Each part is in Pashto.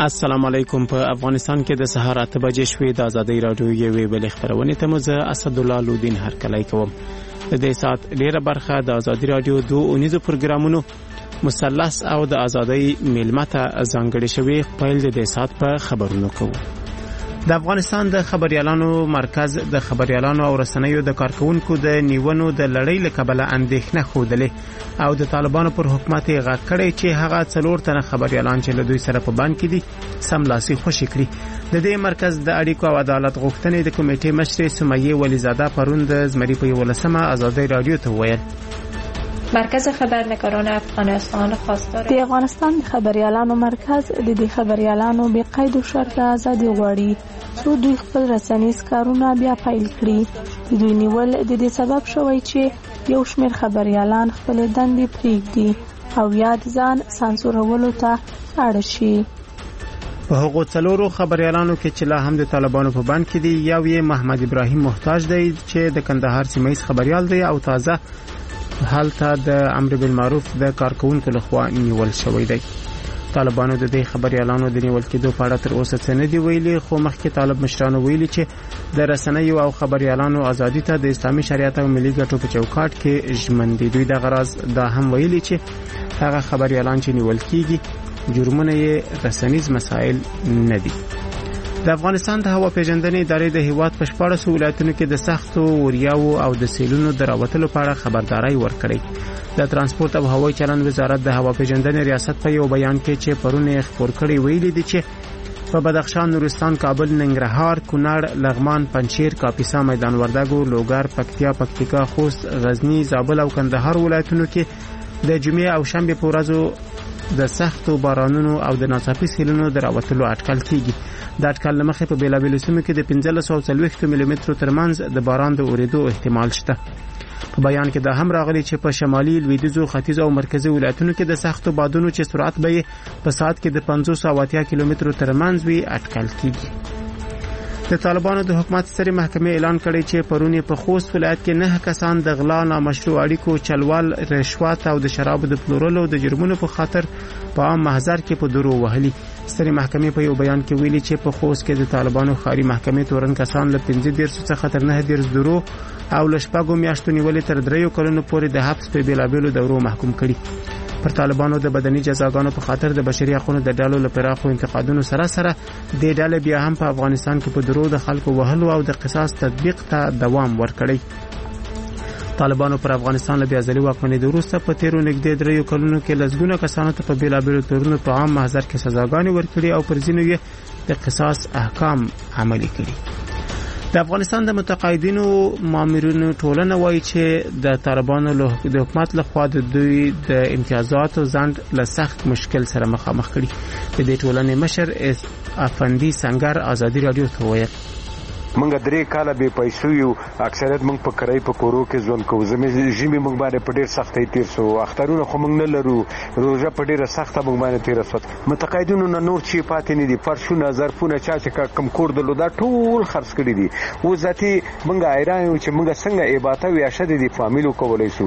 السلام علیکم. په افغانستان کې د سهار 8 بجې شوې د ازادي رادیو یوې بلې خبرونه ته مزه اسد الله لودین هرکلی کوم. د دې سات ډیره برخه د ازادي رادیو 2 پروګرامونو مثلث او د ازادي میلمته ځانګړي شوی خپل د دې سات په خبرونو کوو. د افغانستان د خبريالانو مرکز د خبريالانو او رسنیو د کارکونکو د نیونو د لړۍ لکبله اندېښنه خوده او د طالبانو پر حکومت غږ کړي چې هغه 4 تنه خبريالان چې له دوی سره په بند کې دي سملاسي خوشي کړي. د دې مرکز د اړیکو او عدالت غوښتنې د کمیټې مشر سمیه ولیزاده پرون د زمری په 11مه ازادي رادیو ته ویل مرکز خبرنگاران افغانستان خواستار د افغانستان خبريالانو مرکز د دې خبريالانو به قید او شرط ازادي غواړي څو دوی خپل رسنیز کارونه بیا فایل کړي. دوی نیول د دې سبب شوی چې یو شمېر خبريالان خپل دندې پریږدي او یاد ځان سانسورولو ته اړ شي. په هغو 4 خبريالانو کې چې لا هم د طالبانو په بند کې دي یو یې محمد ابراهیم محتاج دی چې د کندهار سیمه خبريال دی او تازه حالته د امر بالمعروف د کارکونکو لخوا نیول شوی دی. طالبانو د دې خبريالانو د نیول کېدو په اړه تر اوسه څه نه دی ویلي، خو مخکې طالب مشرانو ویلي چې د رسنیو او خبريالانو ازادي ته د اسلامي شریعت او ملي ګټو په چوکاټ کې ژمن دي. دوی د غرض دا هم ویلي چې هغه خبريالان چې نیول کیږي جرمونه یې رسنیز مسائل نه دي. د افغانستان د هوا پیژندنې ادارې د هیواد په 14 ولایتونو کې د سختو وریاو او د سیلونو دراوتلو په اړه خبرداري ورکړې. د ترانسپورت او هوایي چلند وزارت د هوا پیژندنې ریاست په یو بیان کې چې پرونه خبر کړی ویلي دي چې په بدخشان، نورستان، کابل، ننګرهار، کونړ، لغمان، پنجشیر، کاپیسا، میدان وردګو، لوګر، پکتیا، پکتیکا، خوست، غزنی، زابل او کندهار ولایتونو کې د جمعې او شنبه په ورځو د سختو بارانونو او د ناڅاپي سیلونو دراوتلو اټکل کیږي. د اټکل لمخې په بیلابیلو سیمو کې د 1540 ملي مترو ترمنځ د باران د اوریدو احتمال شته. په بیان کې دا هم راغلی چې په شمالي، لویدیځو، ختیځ او مرکزي ولایتونو کې د سختو بادونو چې سرعت به په ساعت کې د 580 کیلومترو ترمنځ وي اټکل کیږي. د طالبانو د حکومت سترې محکمې اعلان کړی چې پرونی په خوست ولایت کې 9 کسان د غلا، نامشروع اړیکو، چلوال، رشوت او د شرابو د پلورلو د جرمونو په خاطر په عام محضر کې په درو وهلي. سترې محکمې په یو بیان کې ویلي چې په خوست کې د طالبانو خاري محکمې تورن کسان له 15 څخه تر 9 درو او له 6 میاشتو نیولې تر 3 کلونو پورې د حبس په بیلابیلو دورو محکوم کړي. پر طالبانو د بدني جزاګانو په خاطر د بشري حقوقو د ډالو لپاره خو انتقادونو سره د ډالې بیا هم په افغانستان کې په درو د خلکو وهلو او د قصاص تطبیق ته دوام ورکړي. طالبانو پر افغانستان له بیازلي واکمنۍ د وروسته په تیرو نږدې 3 کلونو کې لږونه کسانو ته په بیلابیلو تورونو په عام محضر کې سزاګانې ورکړي او پر ځینو یې د قصاص احکام عملي کړي. د افغانستان د متقاعدینو مامورینو ټولنه وایي چې د طالبانو د حکومت لخوا د دوی د امتیازاتو ځند له سخت مشکل سره مخامخ کړي. د دې ټولنې مشر افندي سنگر ازادي رادیو ته ویل منګه 3 کاله به پیسو یو اکثریت منګ په کرای په کورو کې ژوند کوو. زمي منګ باندې په ډیر سختۍ تیر سو، اخترونه خو منګ نه لرو، روزه په ډیره سخته منګ باندې تیر سو. متقاعدینو نه نور چی پاتې نه دي، فرشونه، ظرفونه، چا چې کم کور دلو دا ټول خرڅ کړي دي. و ذاتي منګه ایران چې منګه څنګه عبادت وي اشد دي فامیلو کولای شو.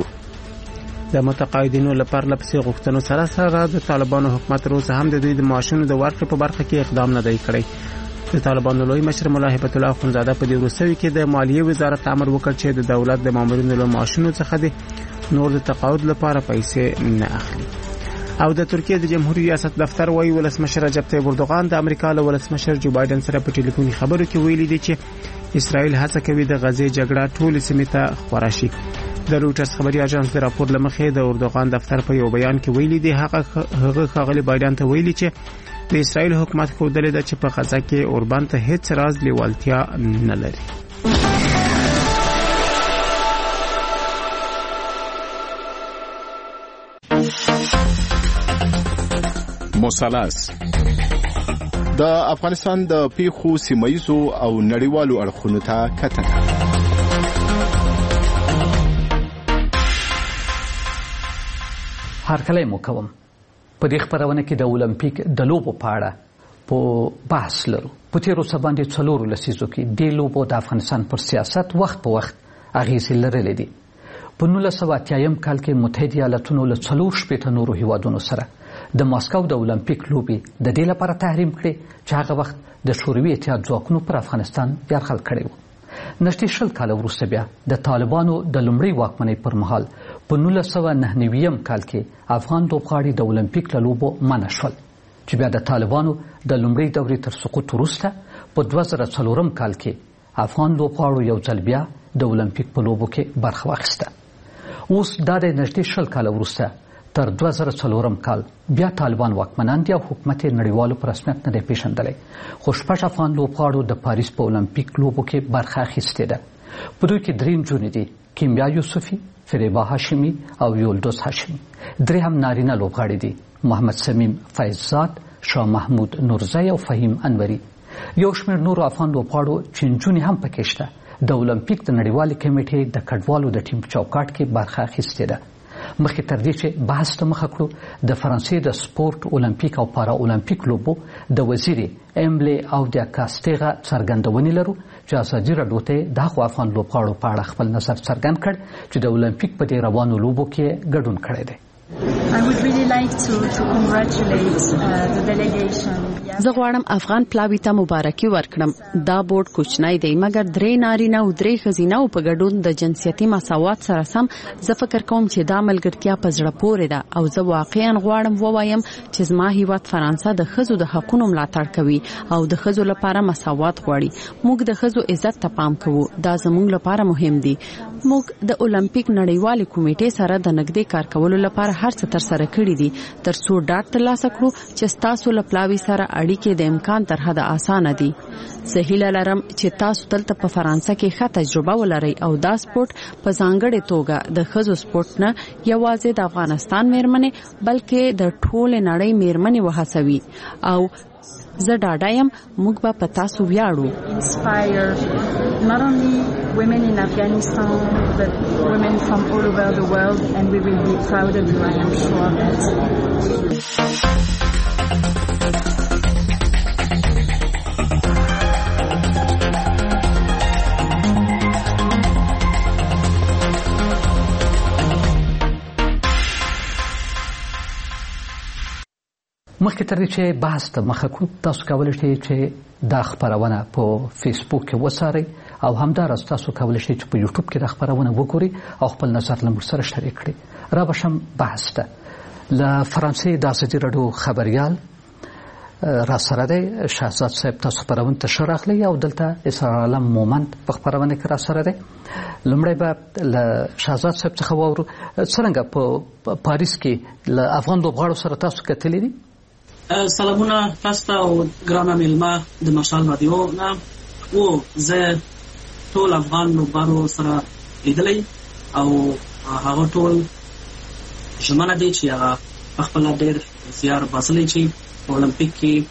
د متقاعدینو لپاره لپسې غوښتنو سره د طالبانو حکومت روزه هم د دوی د معاشونو د ورکړې په برخه کې اقدام نه دی کړی. د طالبانو لوی مشر مولا هیبت الله اخونزاده په دې وروستیو کې د مالیې وزارت امر وکړ چې د دولت د مامورینو له معاشونو څخه د نور د تقاعد لپاره پیسې نه اخلي. او د ترکیه د جمهوریت ریاست دفتر وايي ولسمشر رجب طیب اردوغان د امریکا له ولسمشر جو بایدن سره په ټلیفوني خبرو کې ویلي دي چې اسرائیل هڅه کوي د غزې جګړه ټول سیمې ته خورا شي. د روټرز خبري اژانس د راپور لمخې د اردوغان دفتر په یو بیان کې ویلي دي هغه خاغلی بایدن ته ویلي چې د اسرائیل حکومت خو دلته د چې په غزا کې اوربان ته هیڅ راز لیوالتیا نه لري. مثلث د افغانستان د پیښو سیمایزو او نړیوالو اړخونو ته کتنه. هرکلی مو کوم. په دې خبرونه کې د اولمپیک د لوبو په اړه په بحث لرو. په تیرو باندې 4 لسیزو کې د لوبو د افغانستان پر سیاست وخت په وخت اغیزې لرلې دي. په 1980 کال کې متحده ایالاتونو له 4 نورو هیوادونو سره د ماسکو د اولمپیک لوبې د دې لپاره تحریم کړې چې هغه وخت د شوروي اتحاد ځواکونو پر افغانستان یرغل کړی و. نږدې 20 کال وروسته بیا د طالبانو د لومړۍ واکمنۍ پر مهال په 1999 کال کې افغان لوبغاړي د اولمپیک له لوبو منع شول چې بیا د طالبانو د لومړۍ دورې تر سقوط وروسته په 2004 کال کې افغان لوبغاړو یو ځل بیا د اولمپیک په لوبو کې برخه واخیسته. اوس دا د نږدې 20 کال وروسته تر 2004 کال بیا طالبان واکمنان دي او حکومت نړیوالو په رسمیت نه دی پیژندلی، خو 6 افغان لوبغاړو د پاریس په اولمپیک لوبو کې برخه اخیستې ده. په دوی کې 3 نجونې دي، کیمیا یوسفي، فریبا هاشمي او یولدوز هاشمي. 3 هم نارینه لوبغاړي دي، محمد سمیم فیضزاد، شاه محمود نورزی او فهیم انوري. یو شمېر نورو افغان لوبغاړو چې نجونې هم پکې شته د اولمپیک د نړیوالې کمیټې د کډوالو د ټیم په چوکاټ کې برخه اخیستې ده. مخکې تر دې چې بحث ته مخه کړو د فرانسې د سپورت اولمپیک او پارا اولمپیک لوبو د وزیر ایملی او د کاستیغا څرګندونې لرو چې ازادي راډیو ته د هغو افغان لوبغاړو په اړه خپل نظر څرګند کړ چې د اولمپیک په دې روانو لوبو کې ګډون کړی دی. I would really like to congratulate the delegation. زه غواړم افغان پلاوي ته مبارکي ورکړم. دا بورډ کوچنی دی مګر 3 نارینه او 3 ښځینه په ګډون د جنسیتي مساوات سره سم زه فکر کوم چې دا ملګرتیا په زړه پورې ده او زه واقعا غواړم ووایم چې زما هیواد فرانسه د ښځو د حقوقو ملاتړ کوي او د ښځو لپاره مساوات غواړي. موږ د ښځو عزت ته پام کوو، دا زموږ لپاره مهم دی. موږ د اولمپیک نړیوالې کمیټې سره د نږدې کار کولو لپاره هر څه تر سره کړی دي ترڅو ډاډ ترلاسه کړو چې تاسو له پلاوي سره اړیکې د امکان تر حده اسانه دي. زه هیله لرم چې تاسو دلته په فرانسه کې ښه تجربه ولرئ او دا سپورت په ځانګړې توګه د ښځو سپورت نه یوازې د افغانستان میرمنې بلکې د ټولې نړۍ میرمنې وهڅوي او زه ډاډه یم موږ به په تاسو ویاړو. Not only women in Afghanistan, but women from all over the world, and we will be proud of you, I am sure of that. مخکې تر دې چې بحث ته مخه کړو تاسو کولی شئ چې دا خپرونه په فیسبوک کې وڅارئ او همداراز تاسو کولی شئ چې په یوټیوب کې دا خپرونه وګورئ او خپل نظر له موږ سره شریک کړئ. را بشم بحث ته له فرانسې د ازادي راډیو خبریال را سره دی شهزاد صاحب. تاسو خپرونه ته ښه راغلی او دلته اسرار عالم مومند په خپرونه کې را سره دی. لومړی به له شهزاد صاحب څخه واورو څرنګه په پاریس کې له افغان لوبغاړو سره تاسو کتلي دي؟ سلامونه تاسو ته او ګرانه میلمه د مشال رادیو نه. او زه ټول افغان لوبغاړو سره لیدلی او هغه ټول ژمنه دی چې هغه خپل ډېر زیار باسلی چې اولمپیک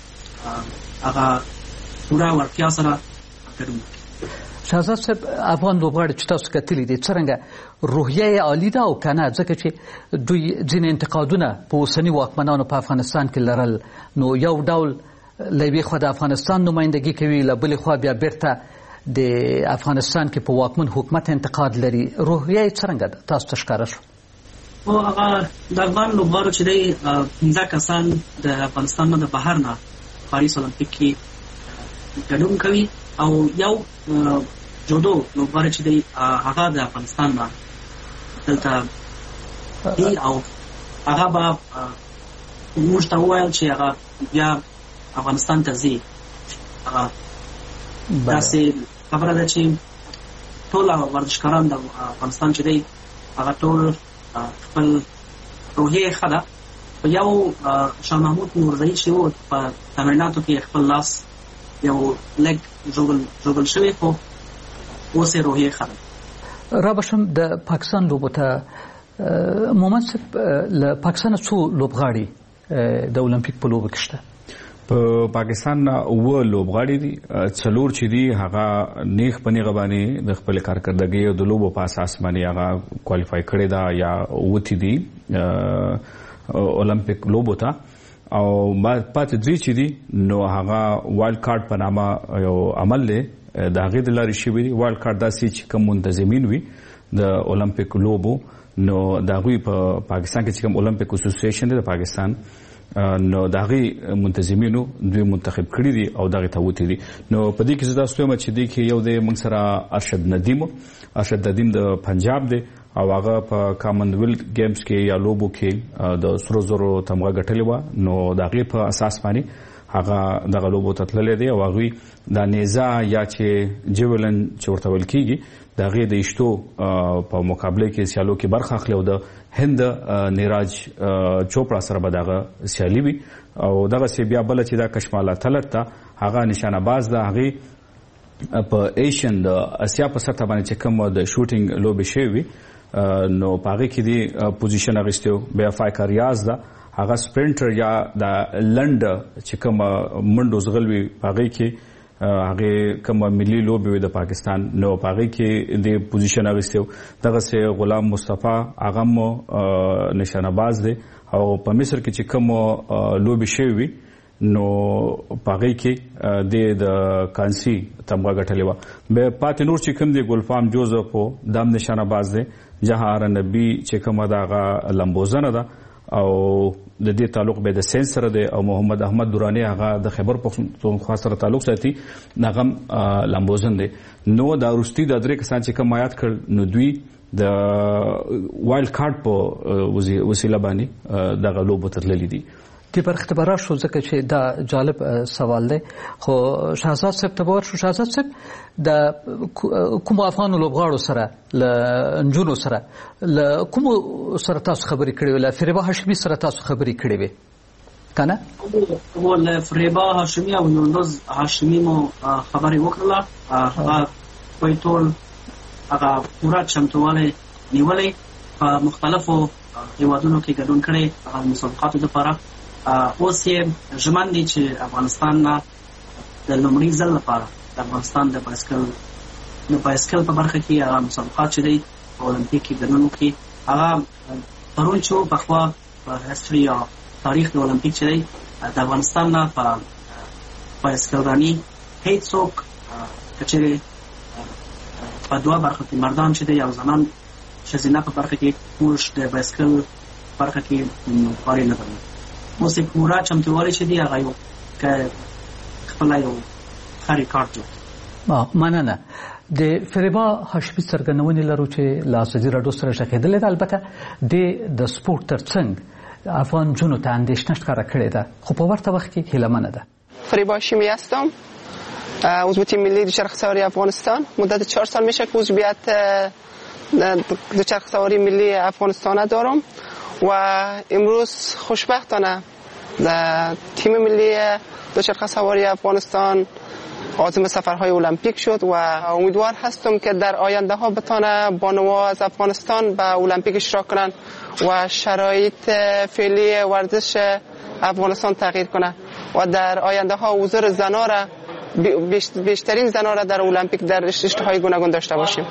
کې هغه پوره وړتیا سره ګډون وکړي. شهزاد صاحب افغان لوبغاړي چې تاسو کتلي دي څرنګه روحیه عالی ده او کنه ځکه چې دوی ځینې انتقادونه په اوسني واکمنانو په افغانستان کې لرل نو یو ډول له یوې خوا د افغانستان نمایندګي کوي له بلې خوا بیا بیرته د افغانستان کې په واکمن حکومت انتقاد لري. روحیه څرنګه ده تاسو ته ښکاره شو؟ او هغه د افغان لوبغاړو چې دی 15 کسان د افغانستان نه د بهر نه پاریس اولمپیک کې ګډون کوي او یو جودو لوبغاړی چې دی هغه د افغانستان نه دلته دی او هغه به موږ ته وویل چې هغه بیا افغانستان ته ځي. هغه داسې خبره ده چې ټول ورزشکاران د افغانستان چې دی هغه ټول خپل روحیه ښه ده. په یو شاه محمود نورزی چې و په تمریناتو کې خپل لاس یو لګ ژوبل شوی خو اوس یې روحیه ښه ده. را بشم د پاکستان لوبو ته مومند صاحب له پاکستانه څو لوبغاړي د اولمپیک په لوبو کې شته؟ په پاکستان اوه لوبغاړي دي، څلور چې دي هغه نیغ په نیغه باندې د خپل کارکردګۍ او د لوبو په اساس باندې هغه کوالیفای کړي دا یا اوه دي اولمپیک لوبو ته او پاتې درې چې دي نو هغه وایلډ کارت په نامه یو عمل دی د هغې د لارې شوي دي. وایلډ کارت داسې چې کوم منتظمین وي د اولمپیک لوبو نو د هغوی په پاکستان کې چې کوم اولمپیک اسوسییشن دی د پاکستان نو دغه منتظمینو دوی منتخب کړی دي او دغه ته وتی دي. نو په دې کې زدا ستوم چې دی کې یو د موږ سره ارشد ندیم د پنجاب دی او هغه په کامن ویلث گیمز کې یا لوبو کې د سرو زرو تمغه ګټلې و. نو دغه په اساس باندې هغه دغه لوبو ته تللی دی او هغه د نیزه یا چې جیولن چې ورته ویل کیږي دغه د اشتو په مقابله کې سیالو کې برخه اخلي او د هند نیراج چوپړا سره به دغه سیالي وي او دغه سی بیا بل چې دا کشماله تلت ته هغه نشانه باز ده. هغه په ایشین د اسیا په سطح باندې چې کوم د شوټینګ لوبې شوی نو پاره کې دی پوزیشن اغستو بیا فایکر ریاض ده هغه سپرینټر یا د لند چې کوم منډو زغلوي پاره کې هغه کوم ملي لوبې د پاکستان نو پاره کې د پوزیشن اغستو دغه سه غلام مصطفی هغه مو نشانه باز دی او په مصر کې چې کوم لوبې شوی نو پاره کې د کانسی تمغه ګټلې و. به پاتې نور چې کوم دی ګلفام جوزفو دام نشانه باز دی جهار نبی چې کومه دغه لمبوزنه ده او د دې تعلق به د سنسر دی او محمد احمد دورانی هغه د خیبر پختونخوا سره تعلق ساتي نغم لمبوزن دی. نو دا روستي د درې کسان چې کوم آیات کړ نو دوی د وایلډ کارت په وسیله باندې دغه لوبو ترللی دي. د برختبرا شو ځکه چې دا جالب سوال دی خو شهزاد صاحب تبور شو. شهزاد صاحب د کوم افغان لوبغاړو سره لنجونو سره کوم سره تاسو خبرې کړې ولا فریبا هاشمي سره تاسو خبرې کړې وې کنه؟ ول فریبا هاشمي او نوروز هاشمي مو خبرې وکړه. هغه په ټول هغه پورا چمتواله نیولې په مختلفو هیوادونو کې ګډون کړي هغه مسابقاتو لپاره. اوس یې ژمن دي چې افغانستان نه د لومړي ځل لپاره د افغانستان د بایسکل په برخه کې هغه مسابقات چې دی په اولمپیک کې ګډون وکړي. هغه پرون چې پخوا په هیستوري یا تاریخ د اولمپیک چې دی د افغانستان نه په بایسکلرانی هیڅوک کچېرې په دوه برخو کې مردان چې دی او زنان ښځینه په برخه کې موږ د بایسکل برخه کې کار نه کوو. اوس پورا چمتووالی چې دی هغه یو خپل یو خاري کارت مننه. د فریبا هاشمي څرګندونې لرو چې لا ازادي راډیو سره شکېدلې ده. البته د سپورت ترڅنګ افغان جنو ته اندېښنه ښکاره کړې ده خو په ورته وخت کې هیلهمنه ده. فریبا هاشمی هستم، عضو تیم ملی دوچرخه سواری افغانستان. مدت 4 سال میشه که عضویت دوچرخه سواری ملی افغانستان دارم و امروز خوشبختانه تیم ملی دوچرخه سواری افغانستان عازم سفرهای المپیک شد و امیدوار هستم که در آینده ها بتونه بانوها از افغانستان به المپیک اشتراک کنن و شرایط فعلی ورزش افغانستان تغییر کنه و در آینده ها حضور زنان را بیشترین زنان را در المپیک در رشته‌های گوناگون داشته باشیم.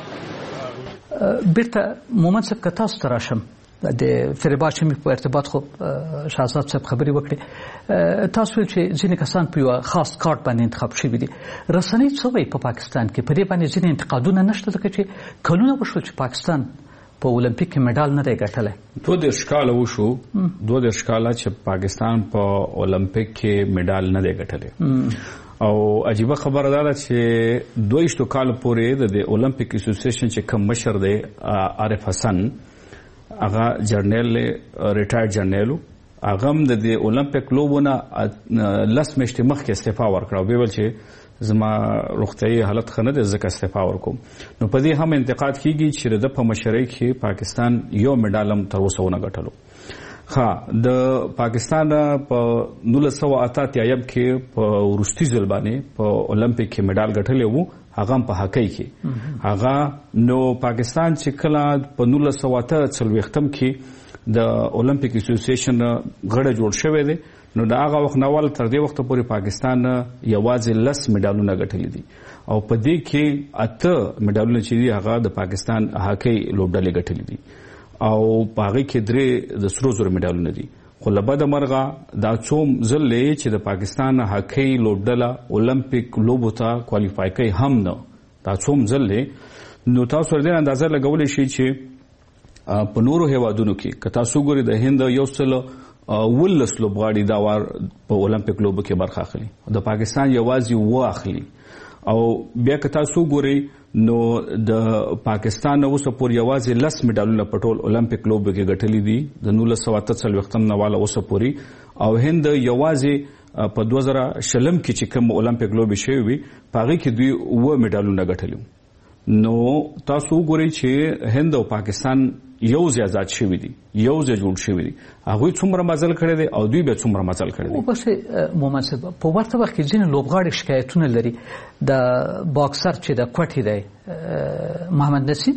بیرته مومند صاحب که تاسو ته راشم د فریبا هاشمي په ارتباط خو شهزاد صاحب خبرې وکړي. تاسو ویل چې ځینې کسان په یو خاص کارت باندې انتخاب شوي دي. رسنۍ څه وایي په پاکستان کې په دې باندې ځینې انتقادونه نشته ځکه چې کلونه وشول چې پاکستان په اولمپیک کې مډال نه دی ګټلی. 22 کاله وشو 22 کاله چې پاکستان په اولمپیک کې مډال نه دی ګټلی او عجیبه خبره ده چې 22 کال پورې د اولمپیک اسوسییشن چې کوم مشر دی عارف حسن هغه جرنیل ریټایر جرنیل هغه د اولمپیک لوبونه لس میاشتې مخکې استعفا ورکړه او ویل چې زما روغتیايي حالت ښه نه دی ځکه استعفا ورکوم. نو په دې هم انتقاد کیږي چې د په مشرۍ کې پاکستان یو مډال هم تر اوسه ونه ګټلو. د پاکستان په 1988 کې په وروستي ځل باندې په اولمپیک کې مډال ګټلی وو هغه په هاکی کې هغه نو پاکستان چې کله په 1948 کې د اولمپیک اسوسییشن غړی جوړ شوی دی نو دا هغه وخت نوال تر دې وخت پورې پاکستان یوازې 10 مډالونه ګټلي دي او په دې کې 8 مډالونه چې دي هغه د پاکستان هاکی لوبډلې ګټلي دي او پاره کې 3 د سرو زرو مډالونه دي. خو لبد مرغه دا څوم ځلې چې د پاکستان هاکی لوبډله اولمپیک لوبو ته کوالیفای کوي هم نه دا څوم ځلې نو تاسو ورته اندازه لګولې شي چې په نورو هیوادونو کې که تاسو ګورئ د هند یو څل ولس لوبغاړي دا وار په اولمپیک لوبو کې برخه اخلي. د پاکستان یوازې و اخلي او بیا که تاسو ګورئ نو د پاکستان اوس پورې یوازې 10 میډالونه په ټول اولمپیک لوبو کې ګټلي دي د 1943 نه والا اوس پورې او هند یوازې په 2020 کې چې کوم اولمپیک لوبي شوی وي پاغي کې دوی و میډالونه ګټلي. نو تاسو ګورئ چې هند او پاکستان یو ځای آزاد شوی دي یو ځای جوړ شوی دي هغه څومره مزل کړی دی او دوی به څومره مزل کړی دی. او بس مومن صاحب په ورته وخت کې ځینې لوبغاړي شکایتونه لري د باکسر چې د کوټي دی محمد وسیم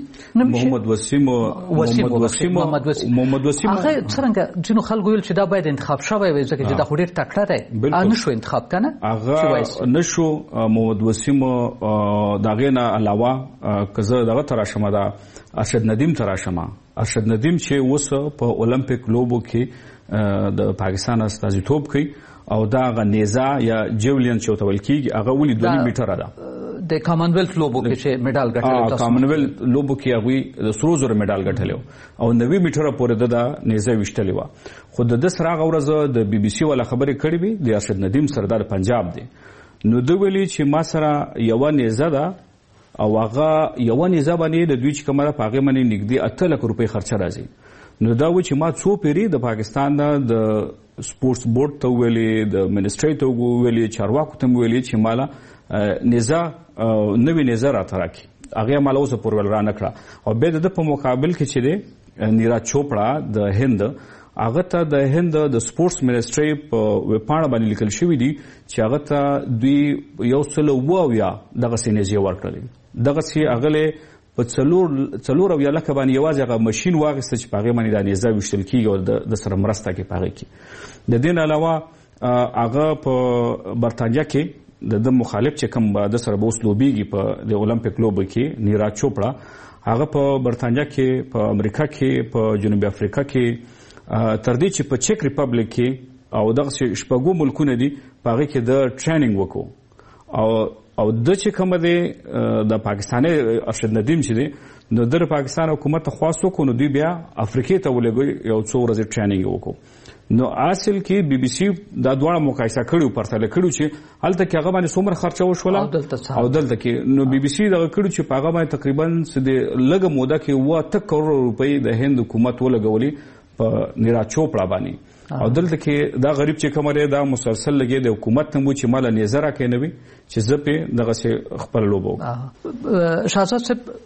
هغه څنګه ځینو خلکو ویل چې دا باید انتخاب شوی وي ځکه چې دا خو ډېر تکړه دی نشو انتخاب کنه هغه نشو محمد وسیم داغه نه علاوه کزه دغه تراشمه دا ارشد ندیم تراشمه ارشد ندیم چې اوس په اولمپیک لوبو کې د پاکستان استازیتوب کوي او دا غنیزه یا جیولین چې وتول کیږي هغه ولې 2 میټر ده د کامنویلث لوبو کې چې میډال ګټلو کامنویلث لوبو کې هغه د سرو زر میډال ګټلو او 90 میټر پورې د نیزه وشتلی و. خو د سراغ ورځ د بي بي سي ولا خبرې کړې وي د ارشد ندیم سردار پنجاب دی نو دوی ویلي چې ما سره یو نیزه ده او هغه یو نیزه باندې د دوی چې کومه پاغه باندې نږدې 8 لک روپۍ خرچه راځي. نو دا و چې ما څو پیری د پاکستان د سپورتس بورډ ته ویلي د منسټری ته ویلي چارواکو ته ویلي چې مالا نیزه نوې نیزه راته راکړي هغه مالا اوس پورې ول را نه کړه او به د په مقابل کې چې دی نیرا چوپړه د هند هغه ته د هند د سپورتس منسټری په وپاڼه باندې لیکل شوی دی چې هغه ته دوی یو سل ویا دغه سینېزي ورکړل دغه سي اغله په څلور او یلکه باندې یوازې هغه ماشين واغسته چې پاغه باندې د نیزه وشتل کیږي او د سره مرسته کې پاغه کې د دین علاوه هغه په برتانیا کې د مخالف چې کوم د سره بوس لوبيږي په د اولمپیک لوب کې نیرا چوپړه هغه په برتانیا کې په امریکا کې په جنوبي افریقا کې تر دې چې په چک ریپبلیک کې او دغه شپږو ملکونه دي پاغه کې د ټریننګ وکړو او د چې کوم دی د پاکستاني ارشد ندیم چې دی نو د پاکستان حکومت خواستو کو نو دوی بیا افریقې ته ولګي یو څو ورځې ټریننګ وکړو نو اصل کې بي بي سي دا دواړه مقایسه کړو پرتله کړو چې هلته کې هغه باندې څومره خرچه وشوله او دلته کې نو بي بي سي دا کړو چې هغه باندې تقریبا د لږه موده کې 8 کروڑ روپۍ د هند حکومت ولګولي په نیرا چوپړه باندې او دلته کې دا غریب چې کومره دا مسلسل لګي د حکومت ته مو چې مال نظر راکې نه وي چې زپه دغه څه خپل لوبو شاهزاد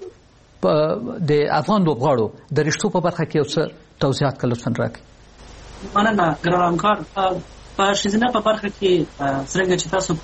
صاحب د افغان لوبغاړو د رښتو په برخه کې اوس توضیحات کول څنګه راکې مننه ګرانکار په شیزنه په برخه کې څنګه چې تاسو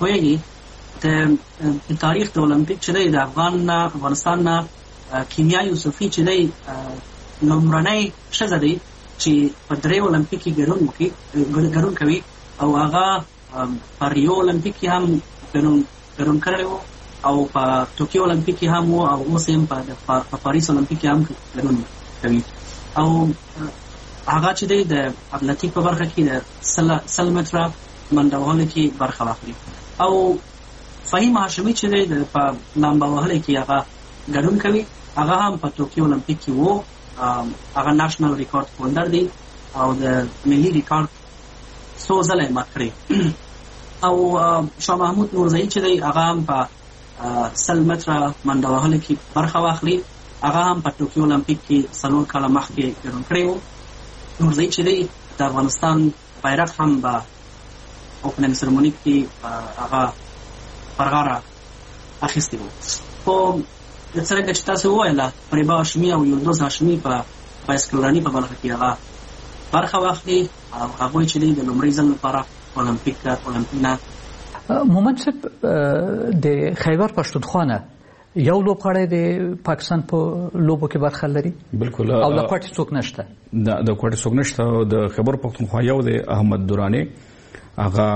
پوهیږئ د تاریخ د اولمپیک چې د افغانستان نه کیمیا یوسفی چې د لومړنۍ ښځه دی چې په درې اولمپیک کې ګډون کوي او هغه په ریو اولمپیک کې هم ګډون کړی او په ټوکیو اولمپیک کې هم او اوس هم په پاریس اولمپیک کې هم ګډون کوي او هغه چې د اتلټیک په برخه کې د 100 متره منډه وهلو کې برخه واخلي او فهیم هاشمي چې د په لامبا وهلو کې هغه ګډون کوي هغه هم په ټوکیو اولمپیک کې وو هغه نېشنل ریکارډ هولډر دی او د ملي ریکارډ څو ځله مات کړی او شاه محمود نورزئی چې دی هغه هم په 100 متره منډه وهلو کې برخه واخلي هغه هم په ټوکیو اولمپیک کې 3 کاله مخکې ګډون کړی وو نورزئی چې دی د افغانستان بیرغ هم په اوپننګ سرمونی کې هغه پرغاره اخیستی وو خو څنګه چې تاسو وویل پریبا هاشمي او یلدوز هاشمي په بایسکلوراني په برخه کې هغه برخه واخلي او هغه چې د لومړي ځل لپاره اولمپیک نه مومن صاحب د خیبر پښتونخوا یو لوبغاړی د پاکستان په لوبو کې برخه لري بالکل او د کوټي څوک نشته د کوټي څوک نشته د خیبر پښتونخوا یو د احمد دوراني هغه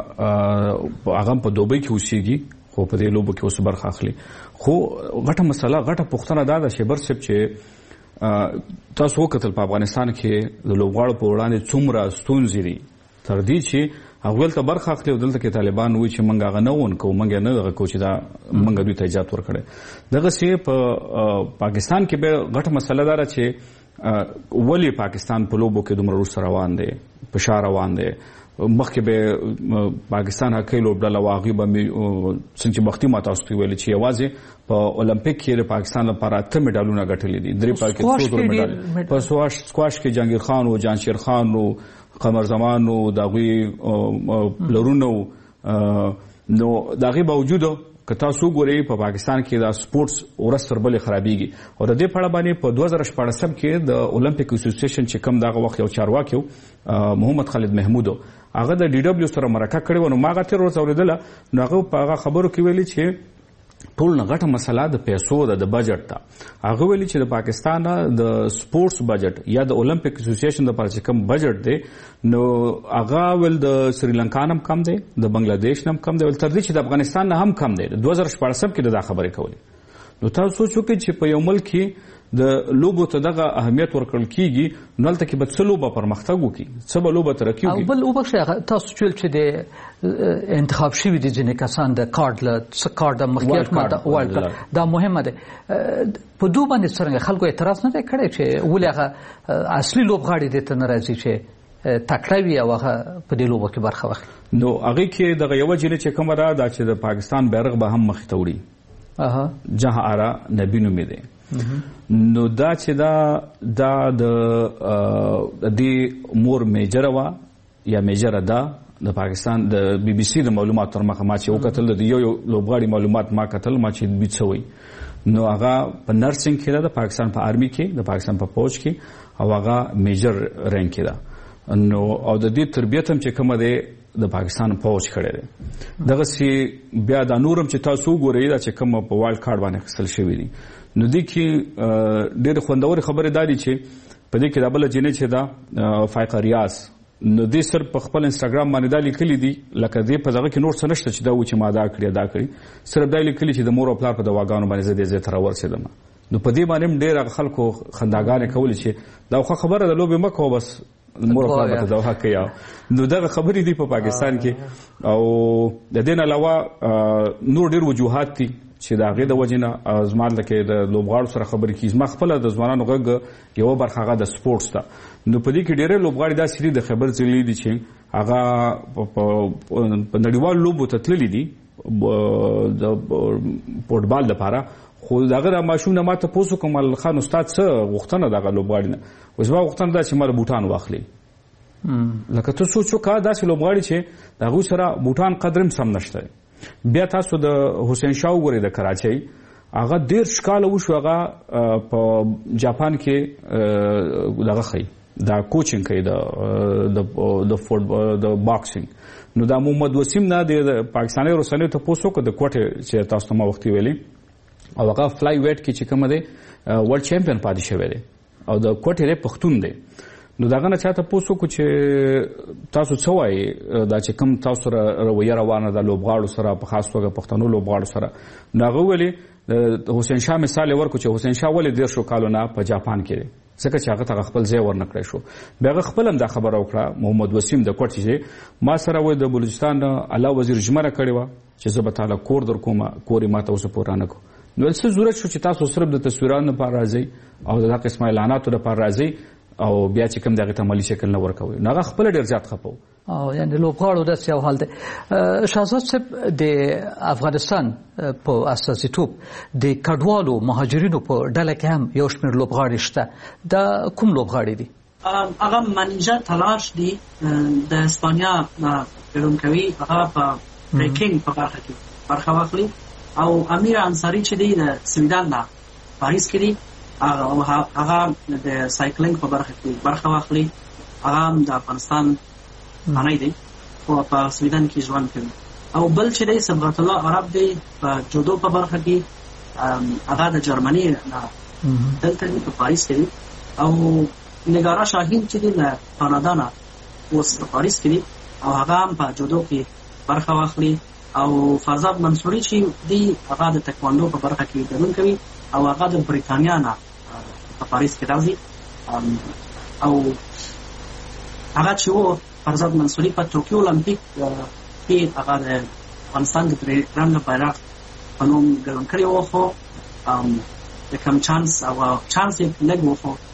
په دوبۍ کې اوسېږي خو په دې لوبو کې اوس برخه اخلي خو غټه مسله غټه پوښتنه دا ده شیبر صاحب چې تاسو وکتل په افغانستان کې د لوبغاړو په وړاندې څومره ستونزې دي تر دې چې هغه ته برخه اخلي او دلته کې طالبان وایي چې منګه نه ون کو منګه نه دغه کو چې دا منګه دوی ته اجازه ورکړي دغه سي په پاکستان کې به غټه مسله ده چې ولی پاکستان په لوبو کې دومره وروسته روان دی فشار روان دی مخکې به پاکستان هکې لوبډله واغې به څنګه چې مخکې ما تاسو ته ویلي چې یوازې په اولمپیک کې د پاکستان لپاره 8 میډالونه ګټلي دي 3 پاکې 2 میډال په سکواش کې جهانگیر خان او جانشیر خان او قمر زمان او دغوی لرونو نو دغه باوجود که تاسو ګورئ په پاکستان کې دا سپورتس ورځ تر بلې خرابېږي او د دې په اړه باندې په 2014 کې د اولمپیک اسوسییشن چې کوم دغه وخت یو چارواکي محمد خالد محمود هغه د ډي ډبلیو سره مرکه کړې و نو ما هغه تېره ورځ اورېدله نو هغه په هغه خبرو کې ویلي چې ټول نه غټه مسله د پیسو د بجټ ته هغه ویلي چې د پاکستان د سپورتس بجټ یا د اولمپیک اسوسییشن د لپاره چې کوم بجټ دی نو هغه ول د سریلانکا هم کم دی د بنگلاديش هم کم دی ول تر دې چې د افغانستان هم کم دی 2014 کې دا خبرې کولې نو تاسو سوچ وکړئ چې په یو ملک کې د لوبو ته دغه اهمیت ورکړل کیږي نو هلته کې به څه لوبه پرمختګ وکړي څه به لوبه ترقي وکړي او بل وبخښه تاسو چې د انتخاب شوي دي ځینې کسان د کارډ له څه کارډ د مخکیت ماته دا مهمه ده په دوه باندې څرنګه خلکو اعتراض نه دی کړی چې ولې هغه اصلي لوبغاړي دې ته نه راځي چې تکړه وي او هغه په دې لوبو کې برخه واخلي نو هغې کې دغه یوه جینۍ چې کومه ده دا چې د پاکستان بیرغ به هم مخې ته وړي جهان آرا نبي نومې دی نو دا چې دا د دې مور میجره وه یا میجره ده د پاکستان د بي بي سي د معلومات تر مخه ما چې وکتل د یو لوبغاړي معلومات ما کتل ما چې بیت شوی نو هغه په نرسنګ کې ده د پاکستان په آرمي کې د پاکستان په فوج کې او هغه میجر رینک کې ده نو او د دې تربیت هم چې کومه ده د پاکستان فوج کړی دی دغه سي بیا د نورم چې تاسو ګورئ دا چې کوم په والډ کارت باندې اخیستل شوی دي نو دې کې ډېر خوندور خبرې دا دي چې په دې کې دا بله جینۍ چې ده فایقه ریاض نو دې صرف په خپل انسټاګرام باندې دا لیکلي دي لکه دې په دغه کې نور څه نشته چې دا و چې ما دا کړي صرف دا لیکلي چې د مور او پلار په دواګانو باندې زه دې ځای ته راورسېدم نو په دې باندې هم ډېر خلکو خنداګانې کولې چې دا خو خبره د لوبې مه کوه بس مور او پلار به دوا کوي نو دغه خبرې دي په پاکستان کې او د دې نه علاوه نور ډېر وجوهات دي چې د هغې د وجې نه زما لکه د لوبغاړو سره خبرې کېږي زما خپله د ځوانانو غږ یوه برخه هغه د سپورټس ده نو په دې کې ډېری لوبغاړي داسې دي د خیبر ضلعې دي چې هغه په نړیوالو لوبو ته تللي دي د فوټبال لپاره خو د هغه د ماشوم نه ما تپوس وکړم الخان استاد څه غوښتنه د هغه لوبغاړي نه اوس زما غوښتنه ده چې ما د بوټان واخلي لکه ته سوچ وکړه داسې لوبغاړي چې د هغوی سره بوټان قدر هم سم نشته بیا تاسو د حسین شاه وګورئ د کراچۍ هغه 13 کاله وشو هغه په جاپان کې دغه ښیي دا کوچینګ کوي د باکسینګ نو دا محمد وسیم نه د پاکستاني رسنیو تپوس وکړه د کوټې چې تاسو ته ما وختي ویلي او هغه فلای ویټ کې چې کومه دی ورلد چمپیون پاتې شوی دی او د کوټې دی پښتون دی نو دغه نه چاته پوښتنه وکړو چې تاسو څه وایي دا چې کوم تاسو سره رویه روانه ده لوبغاړو سره په خاص توګه پښتنو لوبغاړو سره نو هغه ویلي د حسین شاه مثال یې ورکړو چې حسین شاه ولې 13 کالو نه په جاپان کې دی ځکه چې هغه ته خپل ځای ورنکړی شو بیا هغه خپل هم دا خبره وکړه محمد وسیم د کوټې چې ما سره وایي د بلوچستان اعلی وزیر ژمنه کړې وه چې زه به تاله کور در کوم کور یې ما ته اوسه پوره نه کړو نو څه ضرورت شو چې تاسو صرف د تصویرانو لپاره راځئ او د قسمه اعلاناتو لپاره راځئ او بیا چې کوم دغه ته عملي شکل نه ورکوي نو هغه خپل ډېر زیات خپو او یعنی لوبغاړو داسې یو حال دی شهزاد صاحب د افغانستان په اساسیتوب د کډوالو مهاجرینو په ډله کې هم یو شمېر لوبغاړي شته دا کوم لوبغاړي دي هغه منیجر تلاش دي د اسپانیا ګډون کوي هغه په بریکینګ په برخه کې برخه واخلي او امیر انصاری چې دی د سویډن نه پاریس کې دی هغه د سایکلینګ په برخه کې برخه واخلي هغه د افغانستان معنی دی او په سویډن کې ژوند کوي او بل چې دی صبغت الله عرب دی په جودو په برخه کې هغه د جرمني نه دلته دی په پاریس کې دی او نگارا شاهین چې دی له کانادا نه اوس په پاریس کې دی او هغه هم په جودو کې برخه واخلي او فرزاد منصوري چې دی هغه د تکواندو په برخه کې ګډون کوي او هغه د بریتانیا نه په پاریس کې راځي او هغه چې و فرزاد منصوري په ټوکیو اولمپیک کې هغه د افغانستان د رنګ بیرغ په نوم ګډون کړی و خو د کم چانس او چانس یې لږ و خو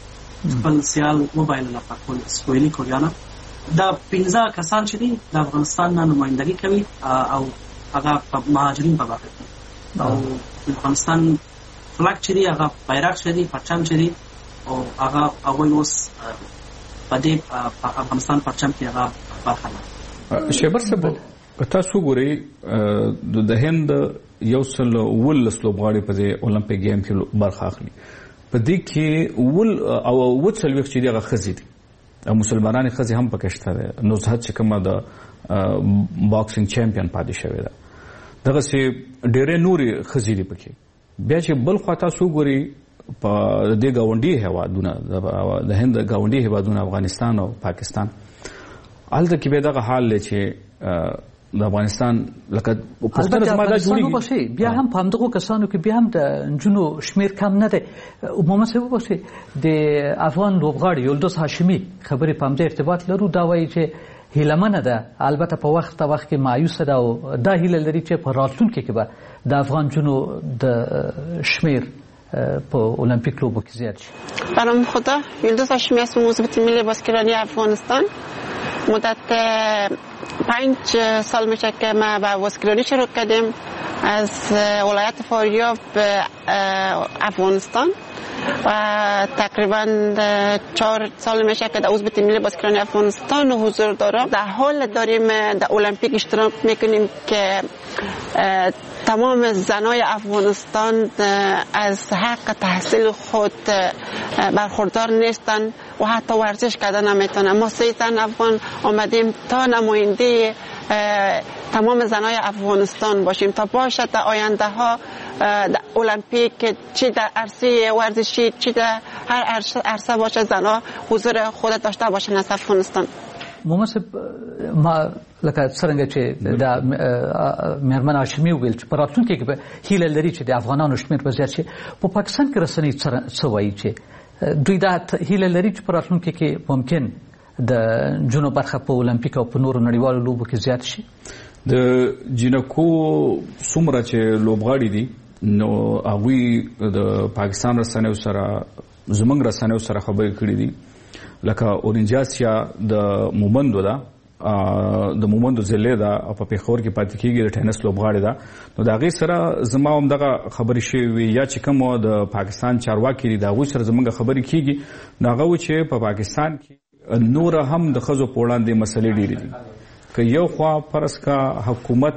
خپل سیال وبایلله په سویلي کوریا نه. دا 15 کسان چې دي د افغانستان نه نمایندګي کوي او هغه مهاجرین په برخه کې او افغانستان فلک چې دی هغه بیرغ چې دی پرچم چې دی او هغه هغوی اوس په دې افغانستان پرچم کې هغه برخه ده. شیبر صاحب که تاسو ګورئ د هند یو سل ولس لوبغاړي په دې اولمپیک گیم کې برخه اخلي. په دې کې او وڅلويخ چې دغه خزي دي او مسلمانانه خزي هم پکې شته ده. نوزهد چې کومه د باکسینګ چمپیون پاتې شوی ده. دغه سي ډېرې نوري خزي دي پکې. بیا چې بل خوا تاسو ګورئ په دې گاونډي هوادونه د هند گاونډي هوادونه افغانستان او پاکستان الته کې به دغه حال لې چې د افغانستان لکه پښتون زما دا جوړي بیا هم په همدغه کسانو کې بیا هم د جنو شمیر کم نه دی. عموما څه وبسي د افغان لوبغاړي یولدوس هاشمي خبرې په همدې ارتباط لرو دا وایي چې هیلمنه ده البته په وخت کې مایوس ده او دا هیله لري چې په راتلونکي کې به د افغان جنو د شمیر په المپیک لوبو کې زیات شي. برام خدا یولدوس هاشمی هستم عضو ملی باسکتبال افغانستان. مدت 5 سال میشه که ما با باسکتبال شروع کردیم از ولایت فاریاب به افغانستان و تقریبا 4 سال میشه که در عضو ملی باسکتبال افغانستان حضور دارم. در حال داریم در المپیک اشتراک میکنیم که تمام زنای افغانستان از حق تحصیل خود برخوردار نیستن و حتی ورزش کردن نمیتونن. ما 3 زن افغان آمدیم تا نماینده تمام زنای افغانستان باشیم تا باشد در آینده ها در المپیک چی در عرصه ورزشی چی در هر عرصه باشه زنها حضور خود داشته باشن از افغانستان. مومسب ما لکه څنګه چې د میرمن هاشمي ویل چې په راتلونکي کې به هیله لري چې د افغانانو شمېر به زیات شي. په پاکستان کې رسنۍ څه وایي چې دوی دا هیله لري چې په راتلونکي کې ممکن د جنو برخه په المپیک او په نورو نړیوالو لوبو کې زیات شي. د جنکو څومره چې لوبغاړي دي نو هغوی د پاکستان رسنیو سره زموږ رسنیو سره خبرې کړې دي. لکه اورنجاسیا د مومندو ده د مومندو ضلع ده او په پیښور کې پاتې کېږي د ټینس لوبغاړي ده. نو د هغې سره زما هم دغه خبرې شوې یا چې کوم د پاکستان چارواکي دي د هغوی سره زموږ خبرې کېږي نو هغه و چې په پاکستان کې نوره هم د ښځو په وړاندې مسلې ډېرې دي. که یو خوا فرض کا حکومت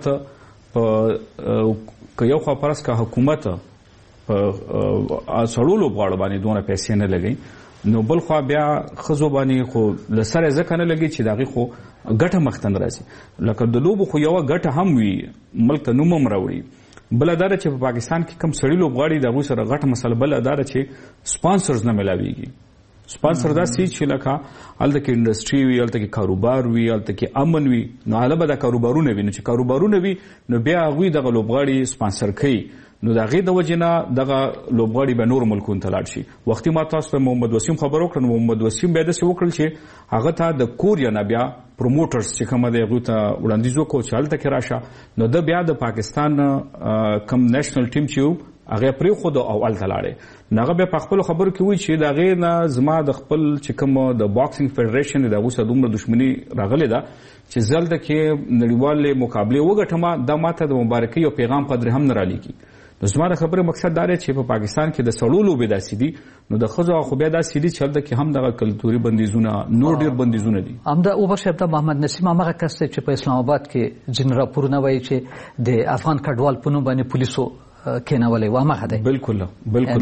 په سړو لوبغاړو باندې دونه پیسې نه لګوي نو بل خوا بیا ښځو باندې خو له سره ځکه نه لګي چې د هغې خو ګټه مخته نه راځي. لکه د لوبو خو یوه ګټه هم وي ملک ته نوم هم راوړي. بله دا ده چې په پاکستان کې کم سړي لوبغاړي د هغوی سره غټه مسله بله دا ده چې سپانسرز نه میلاویږي. سپانسر داسې چې لکه هلته کې انډسټري وي هلته کې کاروبار وي هلته کې امن وي نو هله به دا کاروبارونه وي نو چې کاروبارونه وي نو بیا هغوی دغه لوبغاړي سپانسر کوي نو د هغې د وجې نه دغه لوبغاړي به نورو ملکونو ته لاړ شي. وختي ما تاسو ته محمد وسیم خبر وکړه نو محمد وسیم بیا داسې وکړل چې هغه ته د کوریا نه بیا پروموټرز چې کومه دی هغوی ته وړاندیز وکړو چې هلته کې راشه نو ده بیا د پاکستان کم نیشنل ټیم چې و هغه پرېښود او هلته لاړې. نو هغه بیا په خپلو خبرو کې وایي چې د هغې نه زما د خپل چې کوم د باکسینګ فیډریشن د هغوی سره دومره دښمني راغلې ده چې زه هلته کې نړیوالې مقابلې وګټم دا ما ته د مبارکۍ او پیغام قدر هم نه رالیږي. نو زما د خبرې مقصد دا دی چې په پاکستان کې د سړو لوبې داسې دي نو د ښځو خو بیا داسې دي چې هلته کې هم دغه کلتوري بندیزونه نور ډېر بندیزونه دي. همدا وبخښئ د محمد نسیم همغه کس دی چې په اسلام آباد کې ځینې راپورونه وایي چې د افغان کډوال په نوم باندې پولیسو کېنولی و همغه دی. بلکل دا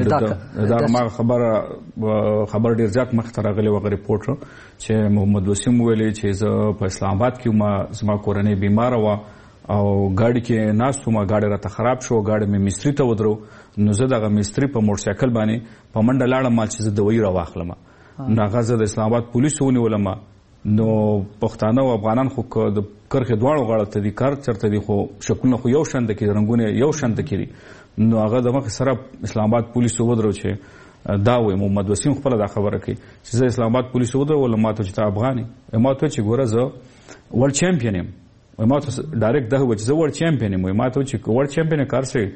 ما خبر ډېر زیات مخته راغلی وغه ریپورټ چې محمد وسیم ویلی چې زه په اسلام آباد کې زما کورنۍ بیماره وه او گاڑی کې ناست وم گاڑی راته خراب شو گاڑی مې مستري ته ودرو نو زه دغه مستري په موټرسایکل باندې په منډه لاړم چې زه دوی راواخلم نو هغه زه د اسلام آباد پولیسو ونیولم نو پښتانه او افغانان خو د کرښې دواړو غاړو ته دي کار چېرته دي خو شکلونه خو یو شان د کې رنګونه یو شان د کې دي نو هغه د مخې سره اسلام آباد پولیسو ودرو چې دا وایي محمد وسیم خپله دا خبره کوي چې زه اسلام آباد پولیسو ودرولم ما ته چې ته افغان یې ما ته چې ګوره زه ورلډ چیمپیون یم ما ته ډایرکټ دا و چې زه ورلډ چیمپیون یم ما ته چې ورلډ چیمپیون کار سي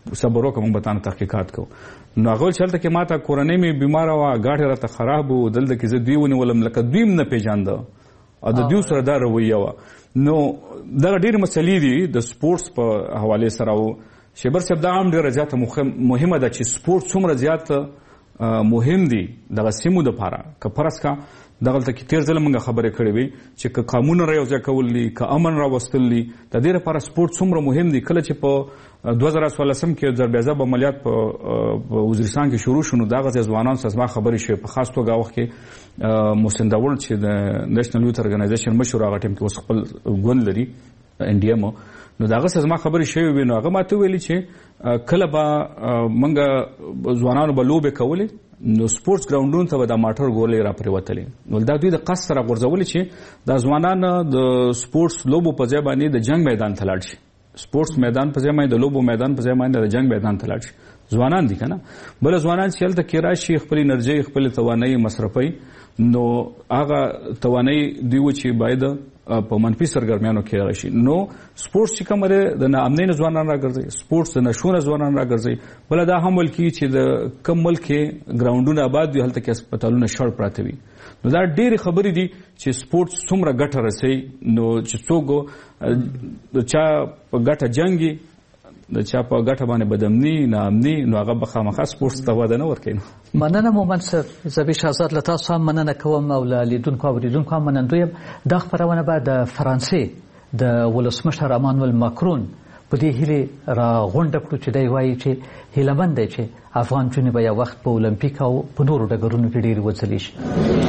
صبر وکړه موږ به تاسو تحقیقات کوو. نو هغه چلته کې ماته کورنۍ می بیمار و غاټه راته خراب و دلته کې زه دوی ونیولم لکه دوی نه پیژاند او د دوی سره دا رویه و. نو دا ډېر مسلې دي د سپورتس په حواله سره او شیبر صاحب دا هم ډېر زیاته مهمه ده چې سپورت څومره زیات مهم دي د سیمو د لپاره. که فرض کا دغلته کې تیر ځله موږ خبرې کړې وي چې که قانون راوځي کول دي که امن راوستل دي د دې لپاره سپورت څومره مهم دي. کله چې په 2014 کې ضربېزاب عملیات په وزیرستان کې شروع شونه دا غزه ځوانان سره خبرې شوې په خاص توګه وخت کې محسن داول چې د نېشنل یوث ارګنایزیشن مشر هغه ټیم کې اوس خپل ګوند لري NDM نو دا غزه زما خبرې شوې وي. نو هغه ماته ویلي چې کله به موږ ځوانانو به لوبې کولې نو سپورتس ګراوندونو ته به د ماټر ګولې را پریوتلې. نو دا دوی د قصد سره غورځولې چې د ځوانانو د سپورتس لوبو په ځای باندې د جنگ میدان ته لاړ شي. سپورتس میدان په ځای باندې د لوبو میدان په ځای باندې د جنگ میدان ته لاړ شي. ځوانان دي کنه بل ځوانان چې هلته کې راشي خپل انرژي خپل توانایي مصرفوي نو هغه توانایي دوی چې باید په منفي سرګرمیانو کې راشي. نو سپورتس چې کوم لري د ناامنۍ ځوانان راګرځي سپورتس د نشونه ځوانان راګرځي. بل دا هم ولکې چې د کم ملک ګراوندونه آباد دي هلته کې هسپتالونه شړ پراته وي. نو دا ډېرې خبرې دي چې سپورتس څومره ګټه رسوي. نو چې څوک د چا په ګټه جنګي د چا په ګټه باندې بدامني ناامني نو هغه به خامخا سپورتس ته وده نه ورکوي. مننه مومند صاحب زبیش آزاد له تاسو هم مننه کوم او له لیدونکو اوریدونکو هم منندوی یم. دا خپرونه به د فرانسې د ولسمشر امانوئل ماکرون په دې هیلې را غونډه کړو چې دی وایي چې هیلهمند دی چې افغان نجونې به یو وخت په اولمپیک او په نورو ډګرونو کې ډېرې وځلې شي.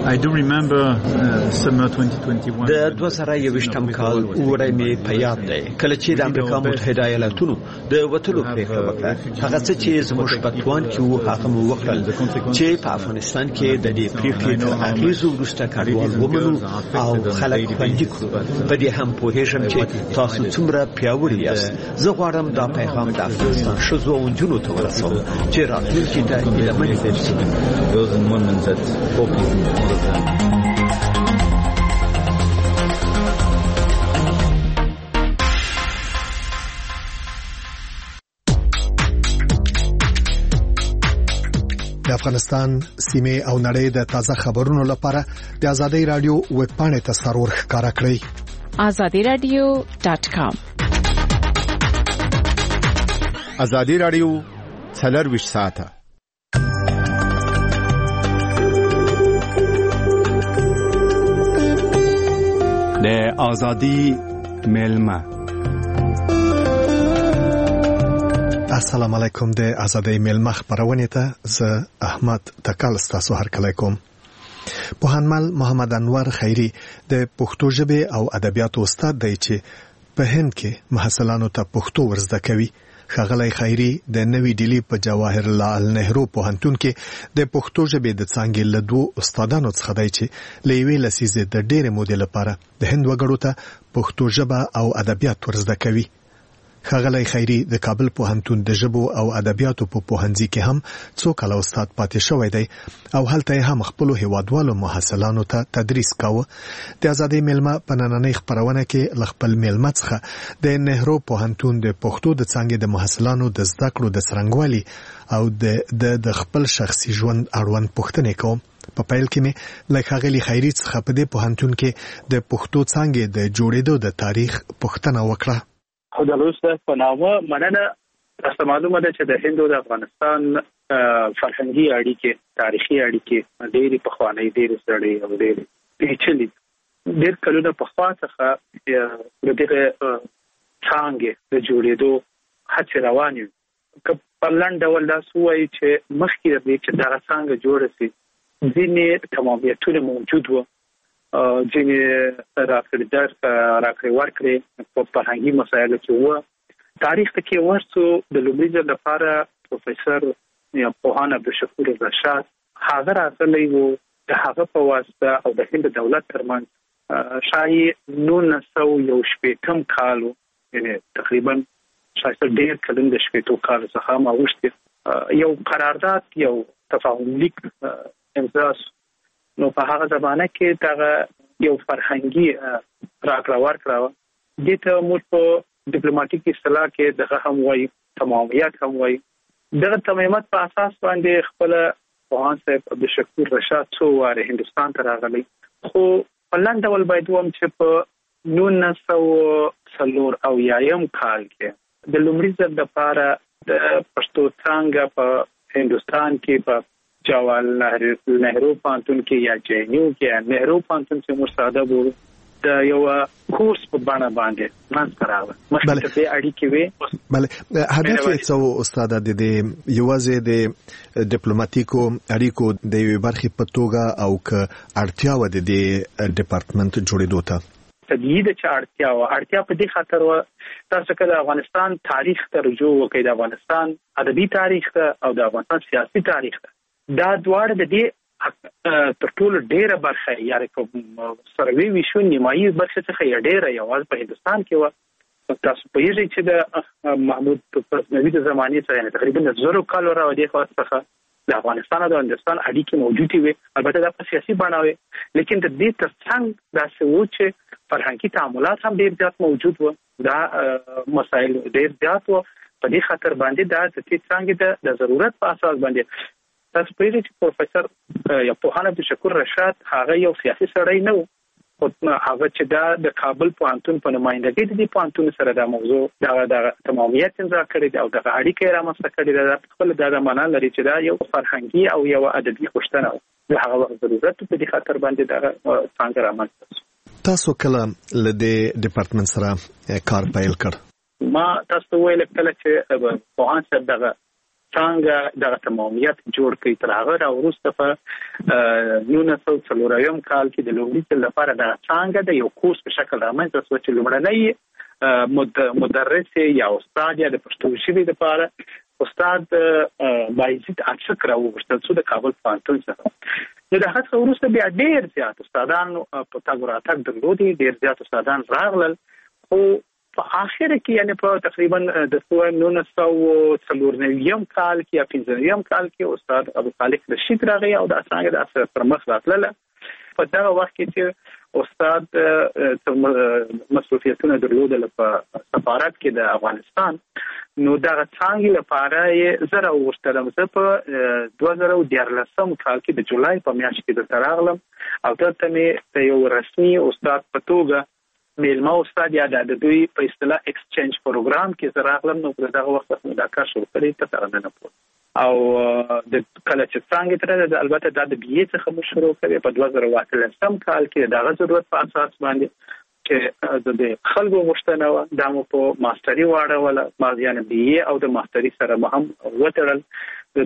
د 2021 کال اوړی مې په یاد دی کله چې د امریکا متحده ایالاتونو د وتلو پرېکړه وکړه. هغه څه چې زموږ په توان کې وو هغه مو وکړل چې په افغانستان کې د دې پرېکړې تر اغېزو وروسته کډوال ومنو او خلک خوندي کړو. په دې هم پوهېږم چې تاسو څومره پیاوړي یاست. زه غواړم دا پیغام د افغانستان ښځو او نجونو ته ورسوم چې راتلونکي ته هیلهمنې درشي. د افغانستان سیمه او نړۍ د تازه خبرونو لپاره د آزادۍ رادیو ویب پاڼې ته سرور ښکارا کړئ. azadiradio.com آزادۍ رادیو 24 ساعته د آزادۍ ملما. السلام علیکم. د آزادۍ ملما خبرونه ته زه احمد تکل ستاسو هرکلی کوم. پوهنمل محمد انور خیری د پښتو ژبې او ادبیاتو استاد دی چې په هند کې محصلانو ته پښتو ورزده کوي. ښاغلی خیری د نوې ډیلی په جواهرلال نهرو پوهنتون کې د پښتو ژبې د څانګې له دوو استادانو څخه دی چې له یوې لسیزې د ډېرې مودې لپاره د هند وګړو ته پښتو ژبه او ادبیات ورزده کوي. ښاغلی خیری د کابل پوهنتون د ژبو او ادبیاتو په پوهنځي کې هم څو کاله استاد پاتې شوی دی او هلته یې هم خپلو هیوادوالو محصلانو ته تدریس کاوه. د آزادۍ ملما په نننۍ خپرونه کې له خپل ملما څخه د نهرو پوهنتون د پښتو د څانګې د محصلانو د زده کړو د څرنګوالي او د خپل شخصي ژوند اړوند پوښتنې کوم. په پیل کې مې له ښاغلي خیری څخه په دې پوهنتون کې د پښتو څانګې د جوړېدو د تاریخ پوښتنه وکړه. خو د روسته په نامه مننه. تاسو معلومه ده چې د هند او د افغانستان فرهنګي اړیکې تاریخي اړیکې ډېرې پخوانۍ ډېرې سړې او ډېرې پیچلې ډېر کلونه پخوا څخه د دغه څانګې د جوړېدو هڅې روانې وي. که په لنډ ډول داسې ووایي چې مخکې د دې چې دغه څانګه جوړه شي ځینې تمامیتونه موجود وو ځینې راکړې ورکړې په فرهنګي مسایلو کې وو. تاریخ ته کې ورسو د لومړي ځل لپاره پروفیسور یا پوهان عبدالشکور رضاشاه هغه راغلی و. د هغه په واسطه او د هند دولت ترمنځ شاهي 1918 کال یعنی تقریبا شاید ډېر کلن د 18 کال څخه ما وشته یو قرارداد یو تفاهم لیک امضا. نو په هغه زمانه کې دا یو فرهنګي راکړه ورکړه دې ته موږ په ډیپلوماټیک اصطلاح کې دغه هم وایي، تمامیت هم وایي. دغه تمامیت په اساس باندې خپل پوهان صاحب عبدالشکور رشاد څو واره هندستان ته راغلی، خو په لاندې ډول باید وایم چې په 1994 کال کې د لومړي ځل لپاره د پښتو څانګه په هندستان کې په جواهرلال نهرو پوهنتون کې یا جینیو کې نهرو پوهنتون چې مرساده بورو د یو کورس په بڼه باندې منځ راغله. مخکې ته اړیکې وي. بله، هدف یې څه استاد د دې یوازې د ډیپلوماټیکو اړیکو د یوې برخې په توګه او که اړتیا و د دې ډپارټمنټ جوړېدو ته؟ طبیعي ده چې اړتیا په دې خاطر و تاسو که د افغانستان تاریخ ته رجوع وکړئ، د افغانستان ادبي تاریخ ته او د افغانستان سیاسي تاریخ ته، دا دواړه د دې تر ټولو ډیره برخه یا سروي ویشو نیمایي برخه څخه یې ډیره یوازې په هندستان کې و. تاسو پوهیږئ چې د محمود غزنوي د زمانې څخه یعنې تقریبا 1000 کالو راودې خوا څخه د افغانستان او د هندستان اړیکې موجودې وي، البته دا په سیاسي بڼه وي، لیکن د دې ترڅنګ داسې و چې فرهنګي تعاملات هم ډیر زیات موجود و. دا مسایل ډیر زیات و، په دې خاطر باندې دا د دې څنګه د ضرورت په اساس باندې تاسو پوهیږئ چې پروفیسور یا پوهان عبدالشکور رشاد هغه یو سیاسي سړی نه و، هغه چې دا د کابل پوهنتون په نمائندګۍ د دې پوهنتون سره دا موضوع د تمامیت امضا کړې ده او دغه اړیکې یې رامنځته کړې ده. خپل دا معنا لري چې دا یو فرهنګي او یو ادبي غوښتنه وه، د هغه وخت ضرورت په دې خاطر باندې دغه څانګه رامنځته شوه. تاسو کله له دې ډپارټمنټ سره کار پیل کړ؟ ما تاسو ویل کله چې پوهان صاحب دغه څنګه د تمامیت جوړ کړی، تر هغه وروسته په 1994 کال کې د لومړي ځل لپاره د څنګه د یو کورس په شکل رامنځته شو چې لومړنی مدرس یا استاد یا د پښتو ژبې لپاره استاد بایزید اچک راوغوښتل شو د کابل پوهنتون څخه. نو د هغه وروسته بیا ډېر زیات استادان په تګ راتګ درلودي، ډېر زیات استادان راغلل، خو په اخر کې یعنی په تقریبا د 1994 کال کې یا 95 کال کې استاد ابو خالق رشید راغی او د څنګه د اثر پر مخ راتله. په دا وخت کې چې استاد مسؤلیتونه درلودل په سفارت کې د افغانستان، نو دا څنګه لپاره یې زره وشتلم زه په 2014 کال کې د جولای په میاشت کې د تراغلم او دلته مې یو رسمي استاد په توګه میلمه استاد یا د دوی په اصطلاح ایکسچینج پروګرام کې زه راغلم. نو په دغه وخت کې دا کار شروع کړی ته ترانه نه پوه او د کله چې څنګه تر البته دا د بي اي څخه مو شروع کړی په 2018 کال کې دغه ضرورت په اساس باندې چې د خلکو غوښتنه و دا مو په ماستري واړوله، ما یعنی بي اي او د ماستري سره هم وترل. د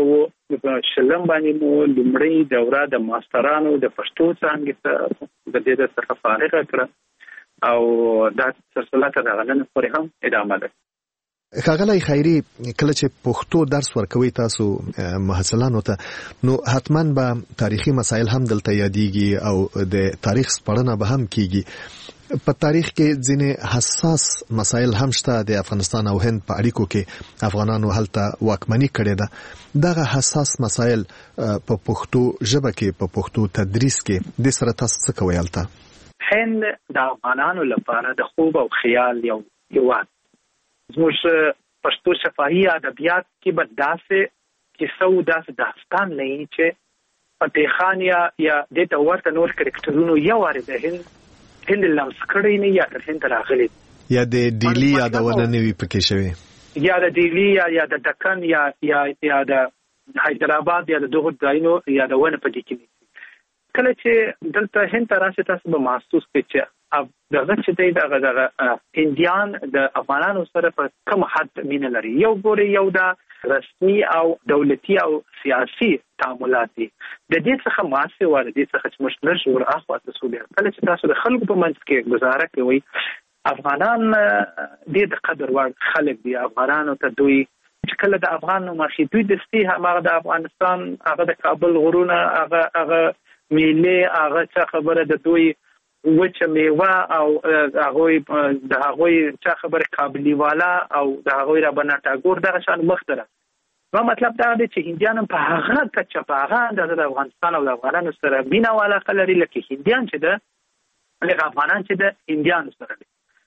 2020 باندې مو لومړی دوره د ماسترانو د پښتو څانګې ته د دې څخه فارغ کړه او دا سلسله تر نن پورې هم ادامه ده. ښاغلی خیري، کله چې پښتو درس ورکوي تاسو محصلانو ته، نو حتما به تاریخي مسایل هم دلته یادېږي او د تاریخ سپړنه به هم کیږي. په تاریخ کې ځینې حساس مسایل هم شته. د افغانستان او هند په اړیکو کې افغانانو هلته واکمني کړې ده. دغه حساس مسایل په پښتو ژبه کې په پښتو تدریس کې د سره تاسو څه کوئ هلته؟ هند د افغانانو لپاره د خوب او خیال یو هیواد. زموږ پښتو شفاهي ادبیات کې به داسې کیسه او داسې داستان نه وي چې فتح خان یا د ورته نور کرکټرونو یو واره د هند لمس کړی نه یا تر هند راغلی یا د ډیلی یادونه نه وي پکې شوی یا د ډیلی یا د دکن یا د حیدرآباد یا د دغه ځایونو یادونه پکې کیږي. کله چې دلته هند راشي تاسو به محسوس کړئ چې دغه چې دغه هندیان د افغانانو سره په کوم حد مینه لري. یو ګوري یو د رسمي او دولتي او سیاسي تعاملات دي. د دې څخه ماسه ور دي څخه چې مشترک ور اخوا تاسو به کله چې تاسو د خلکو په منځ کې گزاره کوي، افغانان د قدر وړ خلک دي. افغانانو ته دوی چې کله د افغان مخې دوی د ستی هغه د افغانستان هغه د کابل غرونه هغه میله هغه څه خبره د دوی وچه میوه او هغه د هغه څه خبره قابلی والا او د هغه را بناټاګور دغه شان مختره. نو مطلب دا دی چې هندیان په هغه کچه په هغه د افغانستان او د افغانانو سره مینا والا لري لکه هندیان چې د افغانان چې د هندیان سره دي.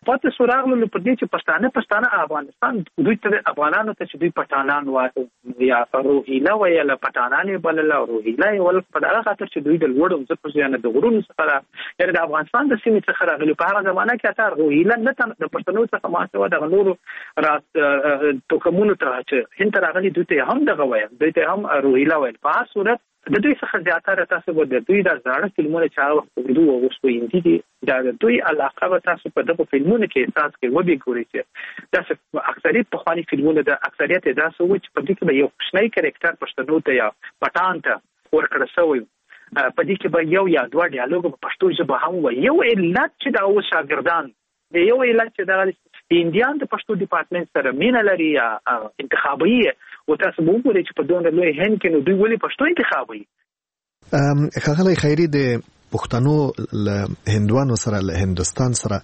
پاتې سوراغلو په دې چې پښتانه افغانستان دوی ته افغانانو ته چې دوی پټانان وایي یا روهیلا وایي له پټانانې بلله روهیلا ول په دغه خاطر چې دوی د لوړو ځکه چې د غرونو څخه یعنی د افغانستان د سیمې څخه راغلي په هغه زمانه کې اته روهیلا نه د پښتنو څخه ماسوه د نورو توکمونو ته چې هند راغلي دوی ته هم دغه وایي دوی ته هم روهیلا وایي په هر صورت د دوی څخه زیاتره تاسو به د دوی د زړه فلمونه چې هغه وخت دوی اوس ویني دي د دوی علاقه به تاسو په دغه فلمونو کې احساس کې وبې ګورئ چې تاسو اکثریت په خواني فلمونه د اکثریت تاسو چې په دې کې به یو شنای کریکټر پښتنو ته یا پټان ته ورکړل شوی په دې کې به یو یا دوه ډیالوګ په پښتو ژبه هم وي یو علت چې دا اوس شاګردان یو علت چې دا د انډیان د پښتو ډپارټمنټ سره مینه لري یا انتخابي او تاسو وګورئ چې په دونه لوی هند کې نو دوی ولې پښتو انتخابي ښاغلی خیري د پښتنو له هندوانو سره له هندستان سره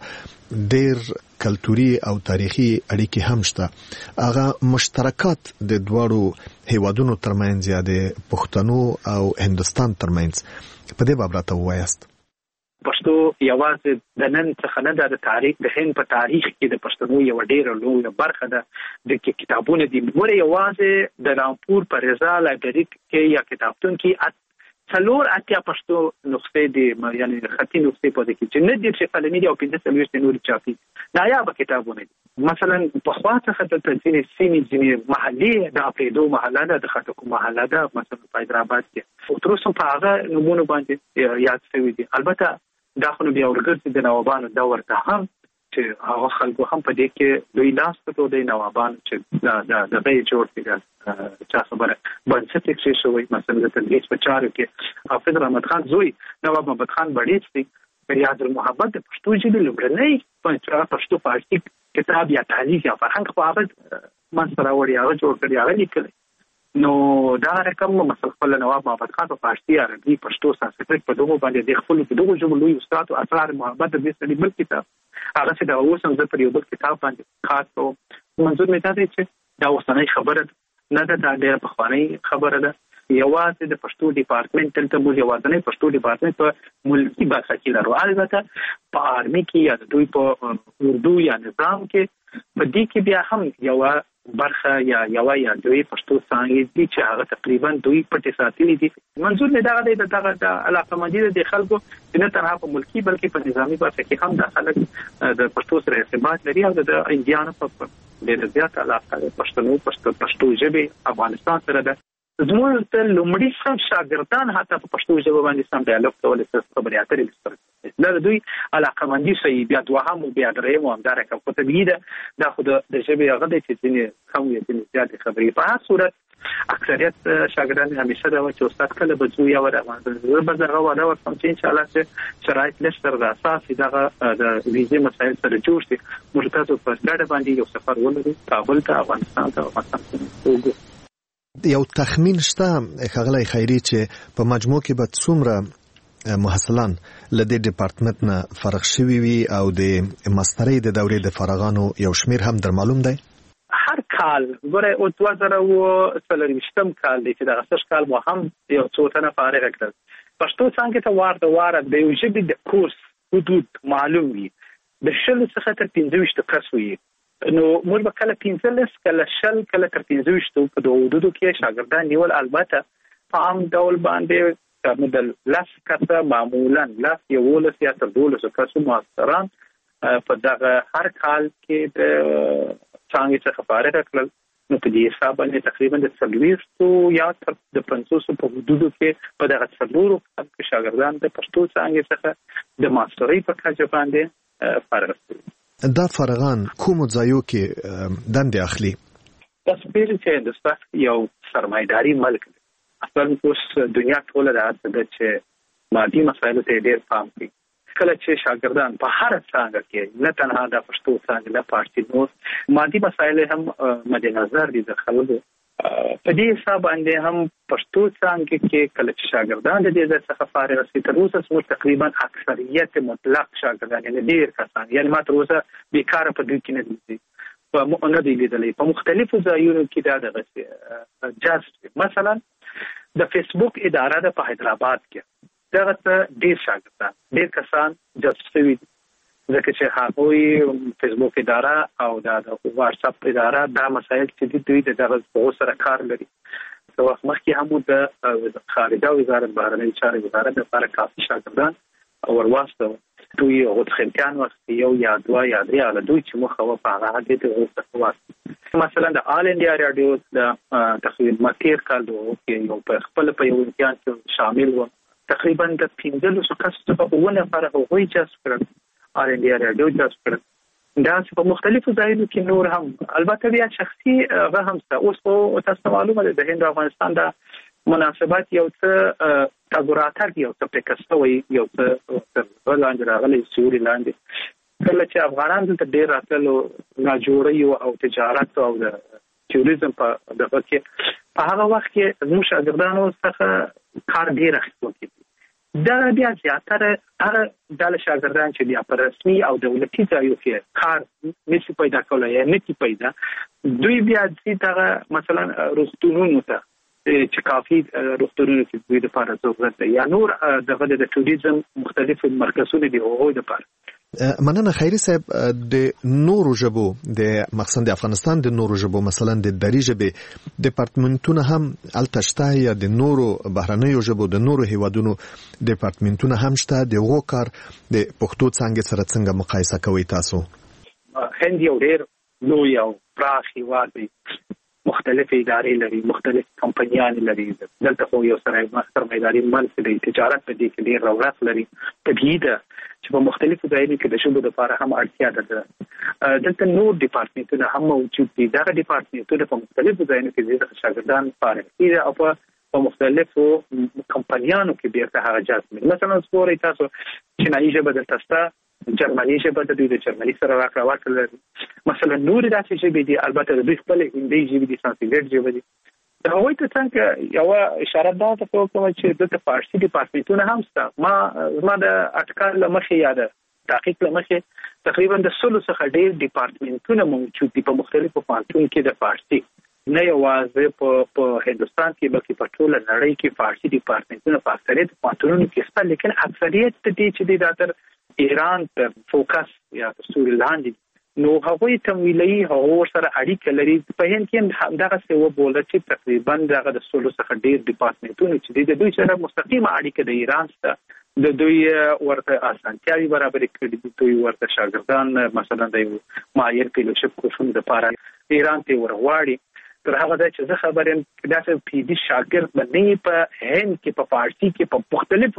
ډېر کلتوري او تاریخي اړیکې هم شته هغه مشترکات د دواړو هیوادونو ترمنځ یا د پښتنو او هندستان ترمنځ په دې باب راته ووایاست پښتو یوازې د نن څخه نه د تاریخ د هند په تاریخ کې د پښتنو یو ډېر لوی برخه ده د کتابونو د مور یوازې د رامپور په رضا لایبرری کې یا کتابتون کې څلور اتیا پښتو نسخې دي یعنی خطي نسخې په دې کې چې نه دي چې قلمي دي او 15 نور چاپي نایاب کتابونه دي مثلا په خواته خطر تنظیم سیمې ځینې محلي د اپریدو محله ده د خټکو محله ده مثلا په حیدرآباد کې او تر اوسه په هغه نمونه باندې یاد شوی دي البته دا خو بیا ورګرځي د نوابانو دور ته هم چې هغه خلکو هم په دې کې دوی لاس ته د نوابانو چې د به جوړ کړي چا خبره بنسټ کې شوی مثلا د تدریس په چارو کې حافظ رحمت خان زوی نواب محمد خان بړیڅ دی ریاض المحبت د پښتو ژبې لومړنی پښتو فارسي کتاب یا تعلیق یا فرهنګ په هغه منځ راوړی هغه جوړ کړی هغه لیکلی نو دا رقم مثلا خپل نواب محمد خان په فارسي عربي پښتو سانسکریت په دغه باندې د خپل په دغه ژبه لوی استاد او اسرار محبت د دې بل کتاب هغه چې دا اوس هم په یو بل کتاب باندې خاص او منظور مې دا دی چې دا اوسنۍ خبره نه ده دا ډېره پخوانۍ خبره ده یوازې د پښتو ډپارټمنټ تلته موږ یوازې پښتو ډپارټمنټ په ملکی برخه کې لرو البته په آرمي کې یا دوی په اردو یا نظام کې په دې کې بیا هم یو برخه یا دوی پښتو څنګه دي چې هغه تقریبا دوی پټې ساتلې دي منظور نه دا دی د علاقه مندي د خلکو نه تنها په ملکی بلکې په نظامی برخه کې هم د خلک د پښتو سره ارتباط لري او د انډیانو په ډېر زیات علاقه پښتو ژبه افغانستان سره ده زموږ ته لومړی سم شاګردان حتی په پښتو ژبه باندې سم ډیالوګ کول څه خبرې اترې دا دوی علاقه مندي شي بیا دوهم بیا دریم او همدارنګه په طبيعي ده دا خو د ژبې هغه د چې کم یا زیات خبرې په هر صورت اکثریت شاګردان همیشه دا چې استاد کله بزو یا ورغه بزرغه ولا ورسم چې ان شاء الله چې شرایط لشتر د اساسي دغه د ویزې مسایل سره جوړ شي موږ تاسو په ګډه باندې یو سفر ولرو کابل ته افغانستان ته یو تخمین شته ښاغلی خیري چې په مجموع کې به څومره محصلان له دې ډپارټمنټ نه فارغ شوي وي او د ماسترۍ د دورې د فارغانو یو شمیر هم در معلوم دی هر کال ګوره او 2023 کال دی چې د غسش کال مو هم یو څو تنه فارغ کړل پښتو څنګه ته واره د یو ژبې د کورس حدود معلوم وي د شل څخه تر 15 کس وي نو موږ به کله 15 کله شل کله تر 15 په دوه حدودو کې شاګردان نیول البته په عام ډول باندې د لاس کسه معمولا لاس یو ولس یا تر 12 کسو ماستران په دغه هر کال کې د څنګه څخه فارغ کړل نو په دې حساب باندې تقریبا د 30 یا تر د 500 په حدودو کې په دغه 30 کې شاګردان د پښتو څنګه څخه د ماسترۍ په کچه باندې فارغ شول دا فارغان کوم ځایو کې دندې اخلي تاسو پیژنئ چې هندستان یو سرمایداري ملک دی اصل اوس دنیا ټوله راځي چې مادي مسایلو ته ډېر پام کوي کله چې شاګردان په هر څانګه کې نه تنها د پښتو څانګه نه پارتي نو مادي مسایل هم مد نظر دي د خلکو په دې حساب باندې هم پښتو څانګه کې کله چې شاګردان د دې څخه فارغ شي تر اوسه سمو تقریبا اکثریت مطلق شاګردان یعنی ډېر کسان یعنی ما تر اوسه بیکاره په دې کې نه دي په نه دی لیدلې په مختلفو ځایونو کې دا د جاست مثلا د فیسبوک اداره د په حیدرآباد کې دغه ډېر شاګردان ډېر کسان جذب شوي ځکه چې هغوی فیسبوک اداره او د واتس اپ اداره دا مسایل چې دوی دغه سره کار لري. په وخت مخکې هم د خارجه وزارت بهرنۍ چارې وزارت لپاره کافي شاګردان او ورواستو دوی غوښتنکان وخت یو یا دوه یا درې علي دوی چې مخه په هغه کې د واسطه مثلا د آل انډیا رادیو د تقریبا ماتیر کال یو په خپل په یو امتحان کې شامل و تقریبا د 15 کسو په ونه لپاره هغوی جذب کړل آل انډیا رادیو جذب کړل. دا په مختلفو ځایونو کې نور هم البته بیا شخصي هغه هم اوس په تاسو معلومه ده د هند او افغانستان د مناسبات یو څه تګوراتر یو څه پکستوي یو څه ولانځ راغلي سوري لاندې کله چې افغانان دلته ډیر راتلو ناجوړي او تجارت او د ټوریزم په دغه کې په هغه وخت کې زموږ شاګردانو څخه کار ډیر اخیستل کېږي. دا بیا زیاتره هغه د شاګردان چې بیا په رسمي او دولتي ځایو کې کار نشي پیدا کولای یا نشي پیدا دوی بیا چې مثلا روستونونو ته چې کافي روغتونونو کې دوی د لپاره ضرورت دی یا نور دغه د ټوریزم مختلفو مرکزونو دی هغوی د لپاره. مننه خیري صاحب. د نورو ژبو د مخصوصا د افغانستان د نورو ژبو مثلا د دری ژبې ډپارټمنټونه هم التشته یا د نورو بهرنیو ژبو د نورو هیوادونو ډپارټمنټونه هم شته د غو کار د پښتو څنګه سره څنګه مقایسه کوي تاسو؟ هند یو ډیر لوی او پراخ هیواد دی مختلف ادارې لري مختلف کمپنیان لري دلته خو یو سره سرمایداري ملک دی تجارت په دې کې ډیر رونق لري طبیعي ده چې په مختلفو ځایونو کې د شګو لپاره هم اړتیا ده. دلته نور ډپارټمنټونه هم موجود دي. دا ډپارټمنټونه په مختلفو ځایونو کې د شاګردان لپاره دي او په مختلفو کمپنیانو کې بیرته هغه جذب مثلا سپوري تاسو چینایي ژبه دلته شته جرمني ژبه د دوی د جرمني سره راکړه ورکړه مثلا نور داسې ژبې دي البته د دوی خپل هندي ژبې دي سانسکریټ ژبه دي. د هغوی ته څنګه یو اشاره ده ته کوم چې د فارسي ډپارټمنټونه هم شته. ما د اټکل لمخې یا د تحقیق لمخې تقریبا د 16 څخه ډیر ډپارټمنټونه موجود دي په مختلفو پوهنتونونو کې د فارسي نه یوازې په هندوستان کې بلکې په ټوله نړۍ کې فارسي ډپارټمنټونه په اکثریت پوهنتونونو کې شته لیکن اکثریت دې چې د داتر ایران ته فوکس یا سوري لاندې نو هغوی تمویلي هغو سره اړیکه لري. په هند کې هم دغه څه وبوله چې تقریبا دغه د 16 څخه ډیر ډپارټمنټونه چې د دوی سره مستقیمه اړیکه د ایران سره د دوی ورته اسانتیاوي برابرې کړې دي. دوی ورته شاګردان مثلا د ماهر فیلوشپ کورسونو لپاره ایران ته ورغواړي. تر هغه ځای چې زه خبر یم داسې پیډي شاګرد باندې په هند کې په فارسي کې په مختلف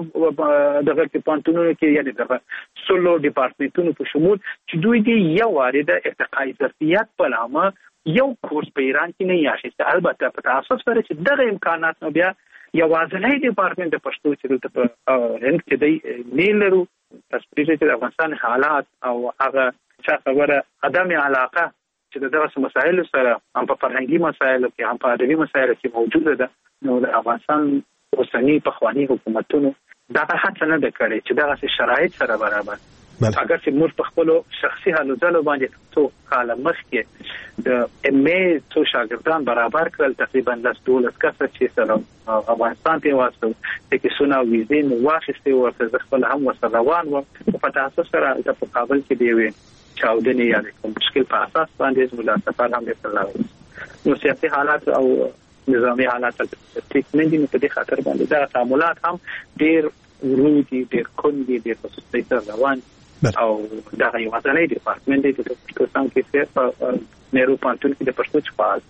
دغه کې پوهنتونونو کې یعنې دغه 16 ډپارټمنټونو په شمول چې دوی دې یو واري د ارتقاء ظرفیت په نامه یو کورس په ایران کې نه اخیسته. البته په تاساس سره چې دغه امکانات نو بیا یوازینی ډپارټمنټ د پښتو چې دلته په هند کې دی نه لرو. تاسو چې د افغانستان حالات او هغه څه خبره عدم علاقه چې دغه مسایل سره هم په فرهنګي مسایلو کې هم په ادبي مسایلو کې موجوده ده نو د افغانستان اوسنی پخوانی حکومتونو دا هڅه نه ده کړې چې دغه شرایط سره برابر اگر چې موږ په خپل شخصي حالو ځلو باندې څو کال مخکې د MA څو شاګردان برابر کړل تقریبا 12 کسه چې سره افغانستان ته واسطه چې سونه ویزې نو واخیستې ورته خپل هم وسره روان و په تاسو سره د کابل کې دی وي چاودنی یا کوم مشکل په اساس باندې زموږ سفر هم وکړل نو سیاسي حالات او نظامی حالات ټیک نه دي په دې خاطر باندې دا تعاملات هم ډیر ورودي ډیر کوندي ډیر په ستۍ سره روان او دا یو ځانګړی ډپارټمنټ دی چې په څنګه کې په نهرو پوهنتون کې د پښتو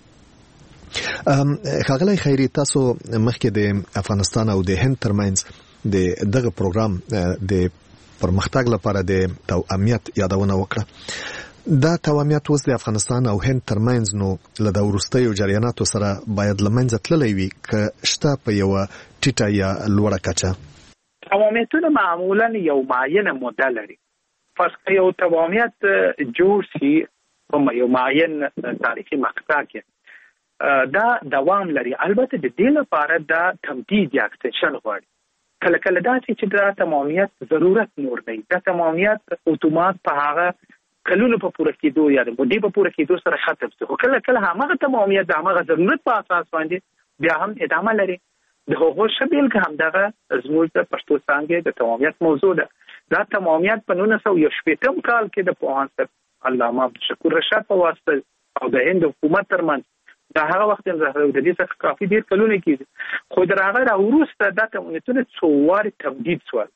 چپال خغلی خیری تاسو مخکې د افغانستان او د هند ترمنځ د دغه پروګرام د پرمختګ لپاره د توأمیت یادونه وکړه. دا توأمیت اوس د افغانستان او هند ترمنځ نو له د وروستیو جریاناتو سره باید لمنځه تللی وي که شته په یو ټیټه یا لوړه کچه. توأمیتونه معمولا یو معینه موده لري. فرض کړئ یو توأمیت جوړ شي په یو معین تاریخي مقطع کې دا دوام لري. البته د دې لپاره دا تمدید یا اکستنشن غواړي. کله کله داسې چې دا تمامیت ضرورت نور دی. دا تمامیت اتومات په هغه کلونو په پوره کېدو یا د مودې په پوره کېدو سره ختم شي. خو کله کله هغه تمامیت د هغه ضرورت په اساس باندې بیا هم ادامه لري. د هغو ښه بیلګه همدغه زموږ د پښتو څانګې د تمامیت موضوع ده. دا تمامیت په 1980 کال کې د پوهاند صاحب علامه عبدالشکور رشاد په واسطه او د هند حکومت ترمنځ دا هغه وخت د دې څخه کافي ډیر کلونه کېږي خو د هغه وروسته دا تمامیتونه څو وارې تمدید شول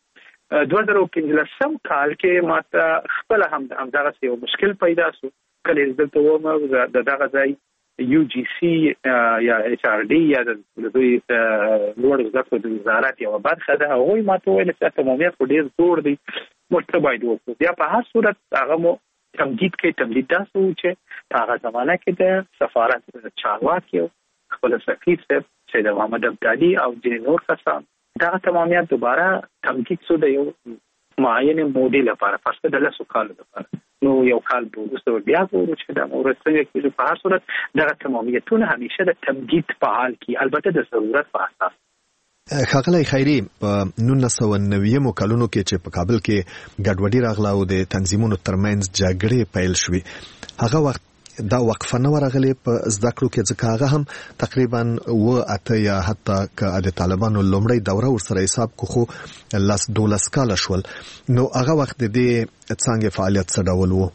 2015 کال کې ماته خپل هم دغه یو مشکل پیدا شو کله دلته ومه دغه ځای UGC یا HRD یا د دوی لوړ زده کړو د وزارت یو برخه ده هغوی ماته ویل چې تمامیت خو ډېر زوړ دی موږ ته باید وکړو بیا په هر صورت هغه مو تمدید داسې و چې په هغه زمانه کې د سفارت چارواکي خپل سفیر صاحب سید محمد ابدالي او ځینې نور کسان دغه تمامیت دوباره تمدید شو د یو معین مودې لپاره پس د 10 کالو لپاره نو یو کال وروسته بیا ورو چې د مورثه کې په هر صورت دغه تمامیتونه همیشه د تمدید په حال کې البته د ضرورت په اساس ښاغلی خیري په 1990 کلونو کې چې په کابل کې ګډوډي راغله او د تنظیمونو ترمنځ جګړې پیل شوې هغه وخت دا وقفه نه ورغلې په زده کړو کې ځکه هغه هم تقریبا اته یا حتی که د طالبانو لومړی دوره ورسره حساب کو خو 12 کاله شول نو هغه وخت د څنګه فعالیت څه ډول وو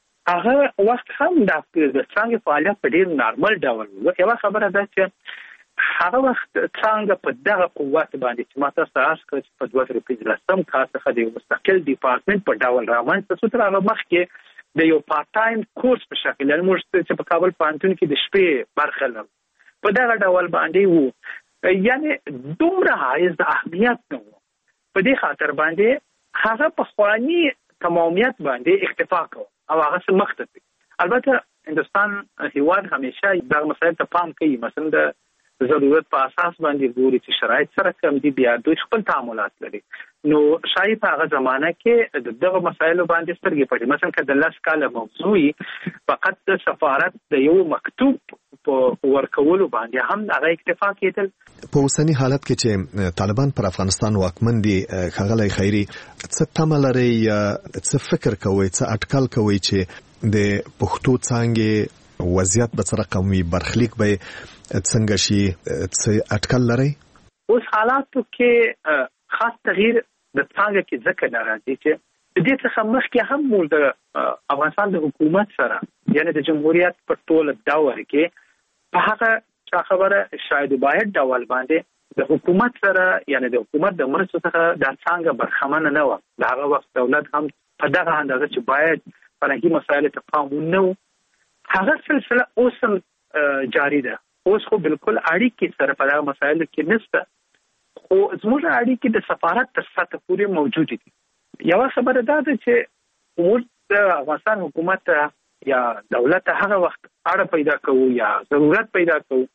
هغه وخت هم د څنګه فعالیت په ډیر نارمل ډول وو یو خبره ده چې هغه وخت څنګه په دغه قوت باندې چې ماته ساس کړ په 2015 کال څخه د مستقل ډپارټمنټ په ډول رامنځته شو تر هغه مخکې د یو پارت ټایم کورس په شکل یعنی موږ چې په کابل پوهنتون کې د شپې برخه لرو په دغه ډول باندې وو یعنی دومره حایز د اهمیت نه وو په دې خاطر باندې هغه په خواني تمامیت باندې اکتفا کوي او هغه مخته البته هندستان هیواد همیشه دغه مسایل ته پام کوي مثلا د ضرورت په اساس باندې ګوري چې شرایط سره کم دي بیا دوی خپل تعاملات لري نو شاید په هغه زمانہ کې دغه مسایلو باندې سترګې پټې مثلا که د 10 کال موضوعي فقط د سفارت د یو مکتوب په ورکولو باندې هم هغه اکتفا کېدل په اوسنی حالت کې چې طالبان پر افغانستان واکمن دي ښاغلی خیري څه تمه لري څه فکر کوي څه اټکل کوي چې د پښتو څانګې وضعیت به څه رقم وي برخلیک به څنګه شي څه اټکل لري اوس حالاتو کې خاص تغییر د څنګه کې ځکه راځي چې د دې څخه مخکې هم موږ د افغانستان د حکومت سره یعنی د جمهوریت په ټول دور کې په هغه خبره شاید باید ډول باندې د حکومت سره یعنی د حکومت د مرستو څخه د څنګه برخمن نه و د هغه وخت دولت هم په دغه اندازه چې باید فرهنګي مسایل ته پام ونه هغه سلسله اوس جاری ده اوس خو بالکل اړیکې سره په دغه مسایلو کې نشته خو زموږ اړیکې د سفارت تر سطح پورې موجود دي یو خبره دا ده چې موږ د افغانستان حکومت یا دولت هغه وخت اړه پیدا کوو یا ضرورت پیدا کوو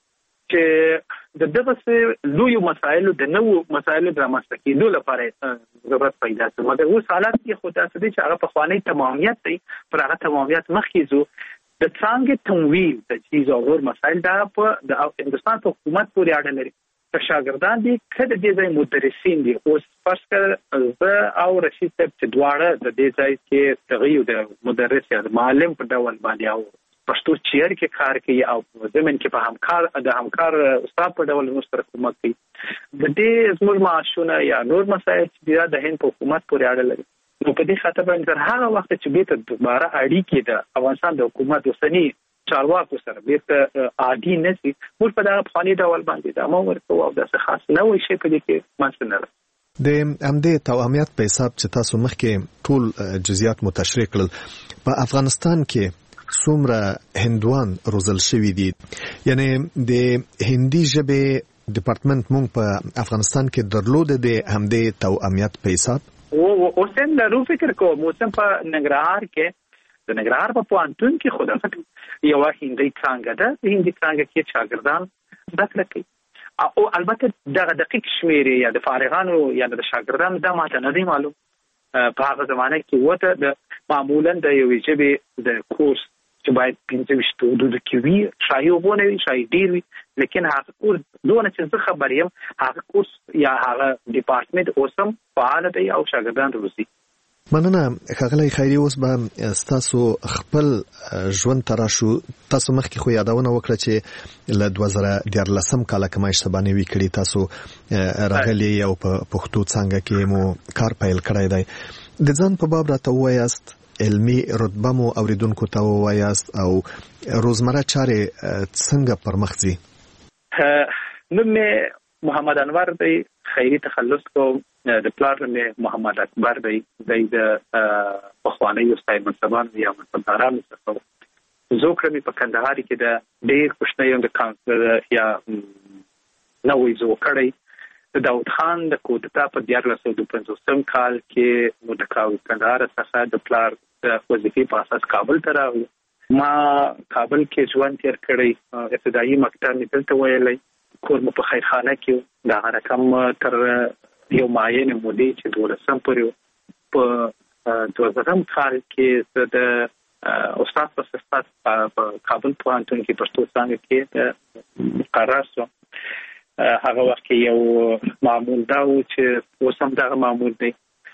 چې دغه لوی مسایلو د نوو مسایلو د رامنځته کېدو لپاره ضرورت پیدا کوي مګر اوس حالات کې خو تاسو دې چې هغه په خواني تمامیت دی پر هغه تمامیت مخکې زو د څنګه تمویل د چیز او نور مسایل دا په د هندستان په حکومت پورې اړه لري شاګردان دي کله د دې ځای مدرسین دي اوس فرض کړه زه او رشید صاحب چې دواړه د دې ځای کې تغییر د مدرس یا معلم په ډول باندې او پښتو چیر کې کار کوي او زمين کې په همکار استاد په ډول مستر حکومت کوي د دې زموږ معاشونه یا نور مسایل چې د هند په حکومت پورې اړه لري نو په دې خاطر باندې هغه وخت چې به دوباره اړیکې د افغانستان د حکومت وسنی چارواکو سره بیرته عادي نشي موږ په دغه فاني ډول باندې دا مو ورکو او د خاص نه وي شي په دې کې منځنه د امدې تواميت په حساب چې تاسو مخکې ټول جزئیات متشریح کړل په افغانستان کې څومره هندوان روزل شوی دي یعنی د هندي ژبې ډپارټمنټ مونږ په افغانستان کې درلود د همدې تواميت په حساب او سم له فکر کوم موږ په ننګرهار کې د ننګرهار په پوهنتون کې خدای یو هندي څنګه ده د هندي څنګه کې شاګردان زده کړه کوي او البته دغه دقیق شمیرې یا د فارغانو یا د شاګردانو د ماته نه دی معلوم په هغه زمانه کې وته د معمولا د یو ژبې د کورس چې باید 15 حدود کې وي شایي وګونه وي شایي ډیر وي لیکن هغه کورس دونه چې زه خبر یم هغه کورس یا هغه ډپارټمنټ اوسم فعال دی او شاګردان روزي مننه ښاغلی خیري اوس به تاسو خپل ژوند تراشو تاسو مخکې خو یادونه وکړه چې له 2014 کال کمای شتبانه وی کړی تاسو راغلی او په پښتو څنګه کې مو کار پیل کړی دی د ځان په باب راته وایاست، علمي رتبه مو اوریدونکو ته وایاست او روزمره چارې څنګه پرمخ ځي؟ نوم مې محمد انور دی، خیري تخلص کوم. د پلار مې محمد اکبر دی، د پخواني استاد منصبان یا منصبدارانو څخه. زوکړه مې په کندهار کې د ډېر کوچنی د کانسلر یا نوې زوکړی د داود خان د کودتا په 1950 کال کې د کندهار څخه د پلار د وظیفې په اساس کابل ته راغلو. ما کابل کې ژوند تیر کړی، ابتدایي مکتب مې دلته ویلی، کور مو په خیرخانه کې دا رقم تر یو معین مودې چې 12 پورې په 2000 کال کې د استاد په صفت په کابل پوهنتون کې پښتو څانګه کې مقرر شوم. هغه وخت کې یو معمول دا و چې اوس هم دغه معمول دی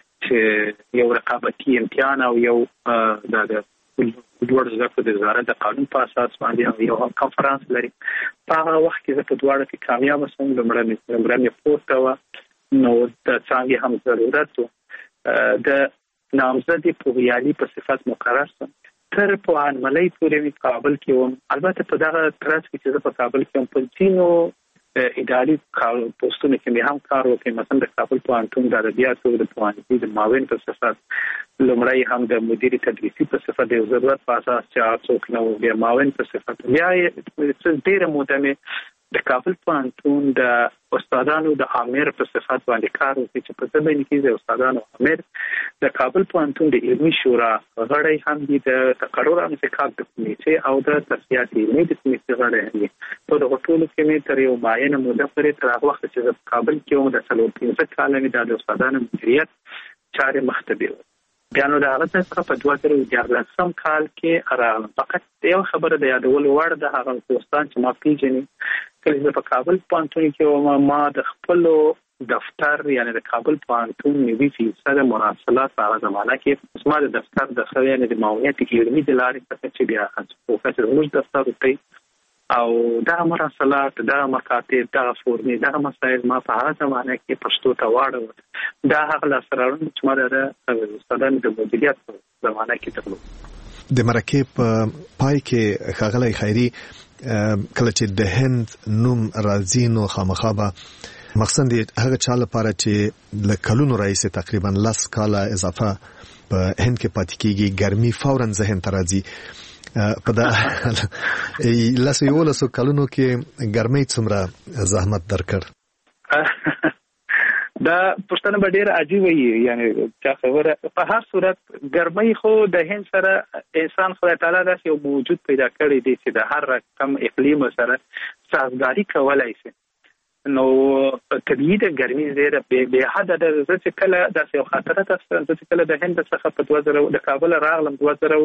چې یو رقابتي امتحان او یو د لوړ زده کړو د وزارت د قانون په اساس باندې یو کنفرانس لري. په هغه وخت کې زه په دواړو کې کامیاب شوم. لومړی مې پورته وه، نو د څانګې هم ضرورت و. د نامزدې پوهیالي په صفت مقرر شوم. تر پوهنملۍ پورې مې کابل کې وم. البته په دغه ترڅ کې چې زه په کابل کې وم په ځینو اداري پوسټونو کې مې هم کار وکړ. مثلا د کابل پوهنتون د ادبیاتو د پوهنځي د معاون په صفت، لومړی هم د مدیر تدریسي په صفت د ضرورت په اساس چې څوک نو بیا معاون په صفت. بیا ډېره موده مې د کابل پوهنتون د استادانو د امیر په صفت باندې کار وکړ چې په ځبین کې د استادانو امیر د کابل پوهنتون د علمي شورا غړی هم دي، د تقرر او انتخاب د کمیټې او د تصفیات علمي د کمیټې غړی هم دي. په دغه ټولو کې مې تر یو معینه موده پورې تر هغه وخت چې په کابل کې وم د 15 کال مې د استادانو مدیریت چارې مختبر. بیا نو د هغه څخه په 2014 کال کې راغلم. فقط یو خبره د یادولو وړ ده، هغه دوستان چې ما پیژني کله چې په کابل پوهنتون کې ما د خپل دفتر یعنی د کابل پوهنتون 90% مراسلات په هغه زمانه کې زما د دفتر د خو یعنی د معاونیت علمي د لارې څخه چې بیا پروفیسور موږ دفتر ته او دا مراسلات، دا مکاتب، دا فورمې، دا مسایل ما په هغه زمانه کې پښتو ته واړول. دا هغه لاسرارونه چې ما د استادانو د مدیریت په زمانه کې درلود. د مرکې په پای کې ښاغلی خیري کله چې د هند نوم راځي نو خامخا به مقصد هغه چا لپاره چې له کلونو راځي تقریبا 10 کاله اضافه په هند کې پاتې کیږي ګرمي فورا ذهن ته راځي. په دا لاسو کلونو کې ګرمي څومره زحمت درکړ؟ دا پښتنه به ډېر عجیب وي، یعنی چې خبره په هر صورت ګرمي خو د هند سره انسان خدای تعالی داسې یو موجود پیدا کړی دی چې د هر رقم اقلیم سره سازگاری کولای شي. نو طبیعي د ګرمي زیره به حد د چې کله داسې یو خاطره تاسو چې کله د هند څخه په 2000 د کابل راغلم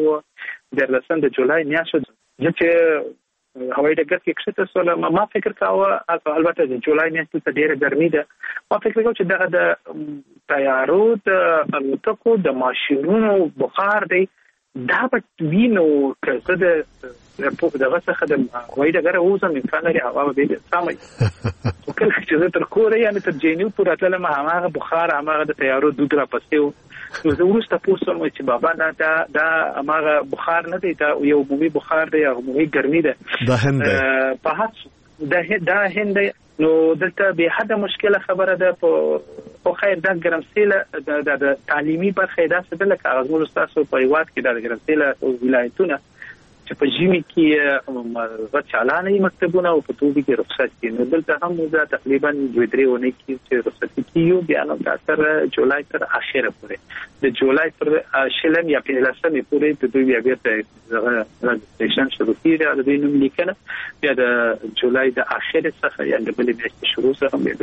2013 د جولای میاشت چې هوایي ډګر کې کښته سول، ما فکر کاوه البته د جولای میاشت ته ډیره ګرمي ده، ما فکر کاوه چې دغه د تیارو د الوتکو د ماشینونو بخار دی دا به وینو که د دغه څخه د هوایي ډګر اوسم امکان لري هوا به سمای کله چې زه تر کوره یعنی تر جنیو پورې تلم هغه بخار هغه د تیارو دود را پسې نو زه وروسته پوښتنه چې بابا دا هغه بخار نه دی، دا یو عمومي بخار دی، عمومي ګرمي ده دا هند په هڅه دا هند نو دلته به حد مشکله خبره ده. په خیر دا ګرمسیله د تعلیمي برخه دا څه ده لکه هغه موږ تاسو په یوات کې د ګرمسیله ولایتونه چې په ژمي کې غچالانه مکتبونه او په توبې کې رخصت دي، نو دلته هم موږ تقریبا 2-3 ونې کې چې رخصت کیو بیا نو تر جولای تر اخره پورې د جولای پر شلم یا 15 پورې د دوی بیا رجستریشن شروع کیږي د دوی نوم لیکنه بیا د جولای د اخره څخه یا د بلې میاشتې شروع څخه بیا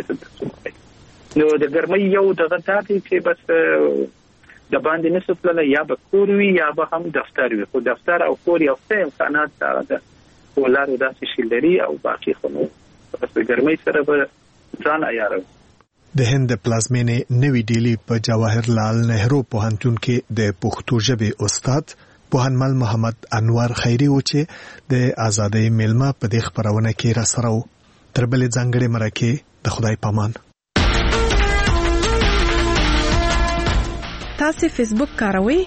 د نو د ګرمۍ یو دغه تاپی چې بس د باندې نسو پلنه یا به کور وي یا به هم دفتر وي، خو دفتر او کور یو څه امکانات ده ولر داسې شي لري او باقي خو نو بس د ګرمۍ سره به ځان عیارو. د هند پلازمینې نوی ډیلی په جواهر لال نهرو پوهنتون کې د پښتو ژبې استاد پوهنمل محمد انور خیري و چې د ازادۍ میلمه په دې خبرونه کې را سره و. تر بلې ځانګړې مرکې د خدای پامان. تاسو فیسبوک کاروئ؟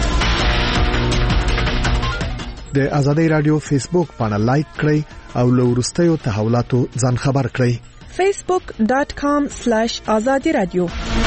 د آزادۍ رادیو فیسبوک باندې لایک کړئ او له وروستیو تحولاتو ځان خبر کړئ. facebook.com/azadi radio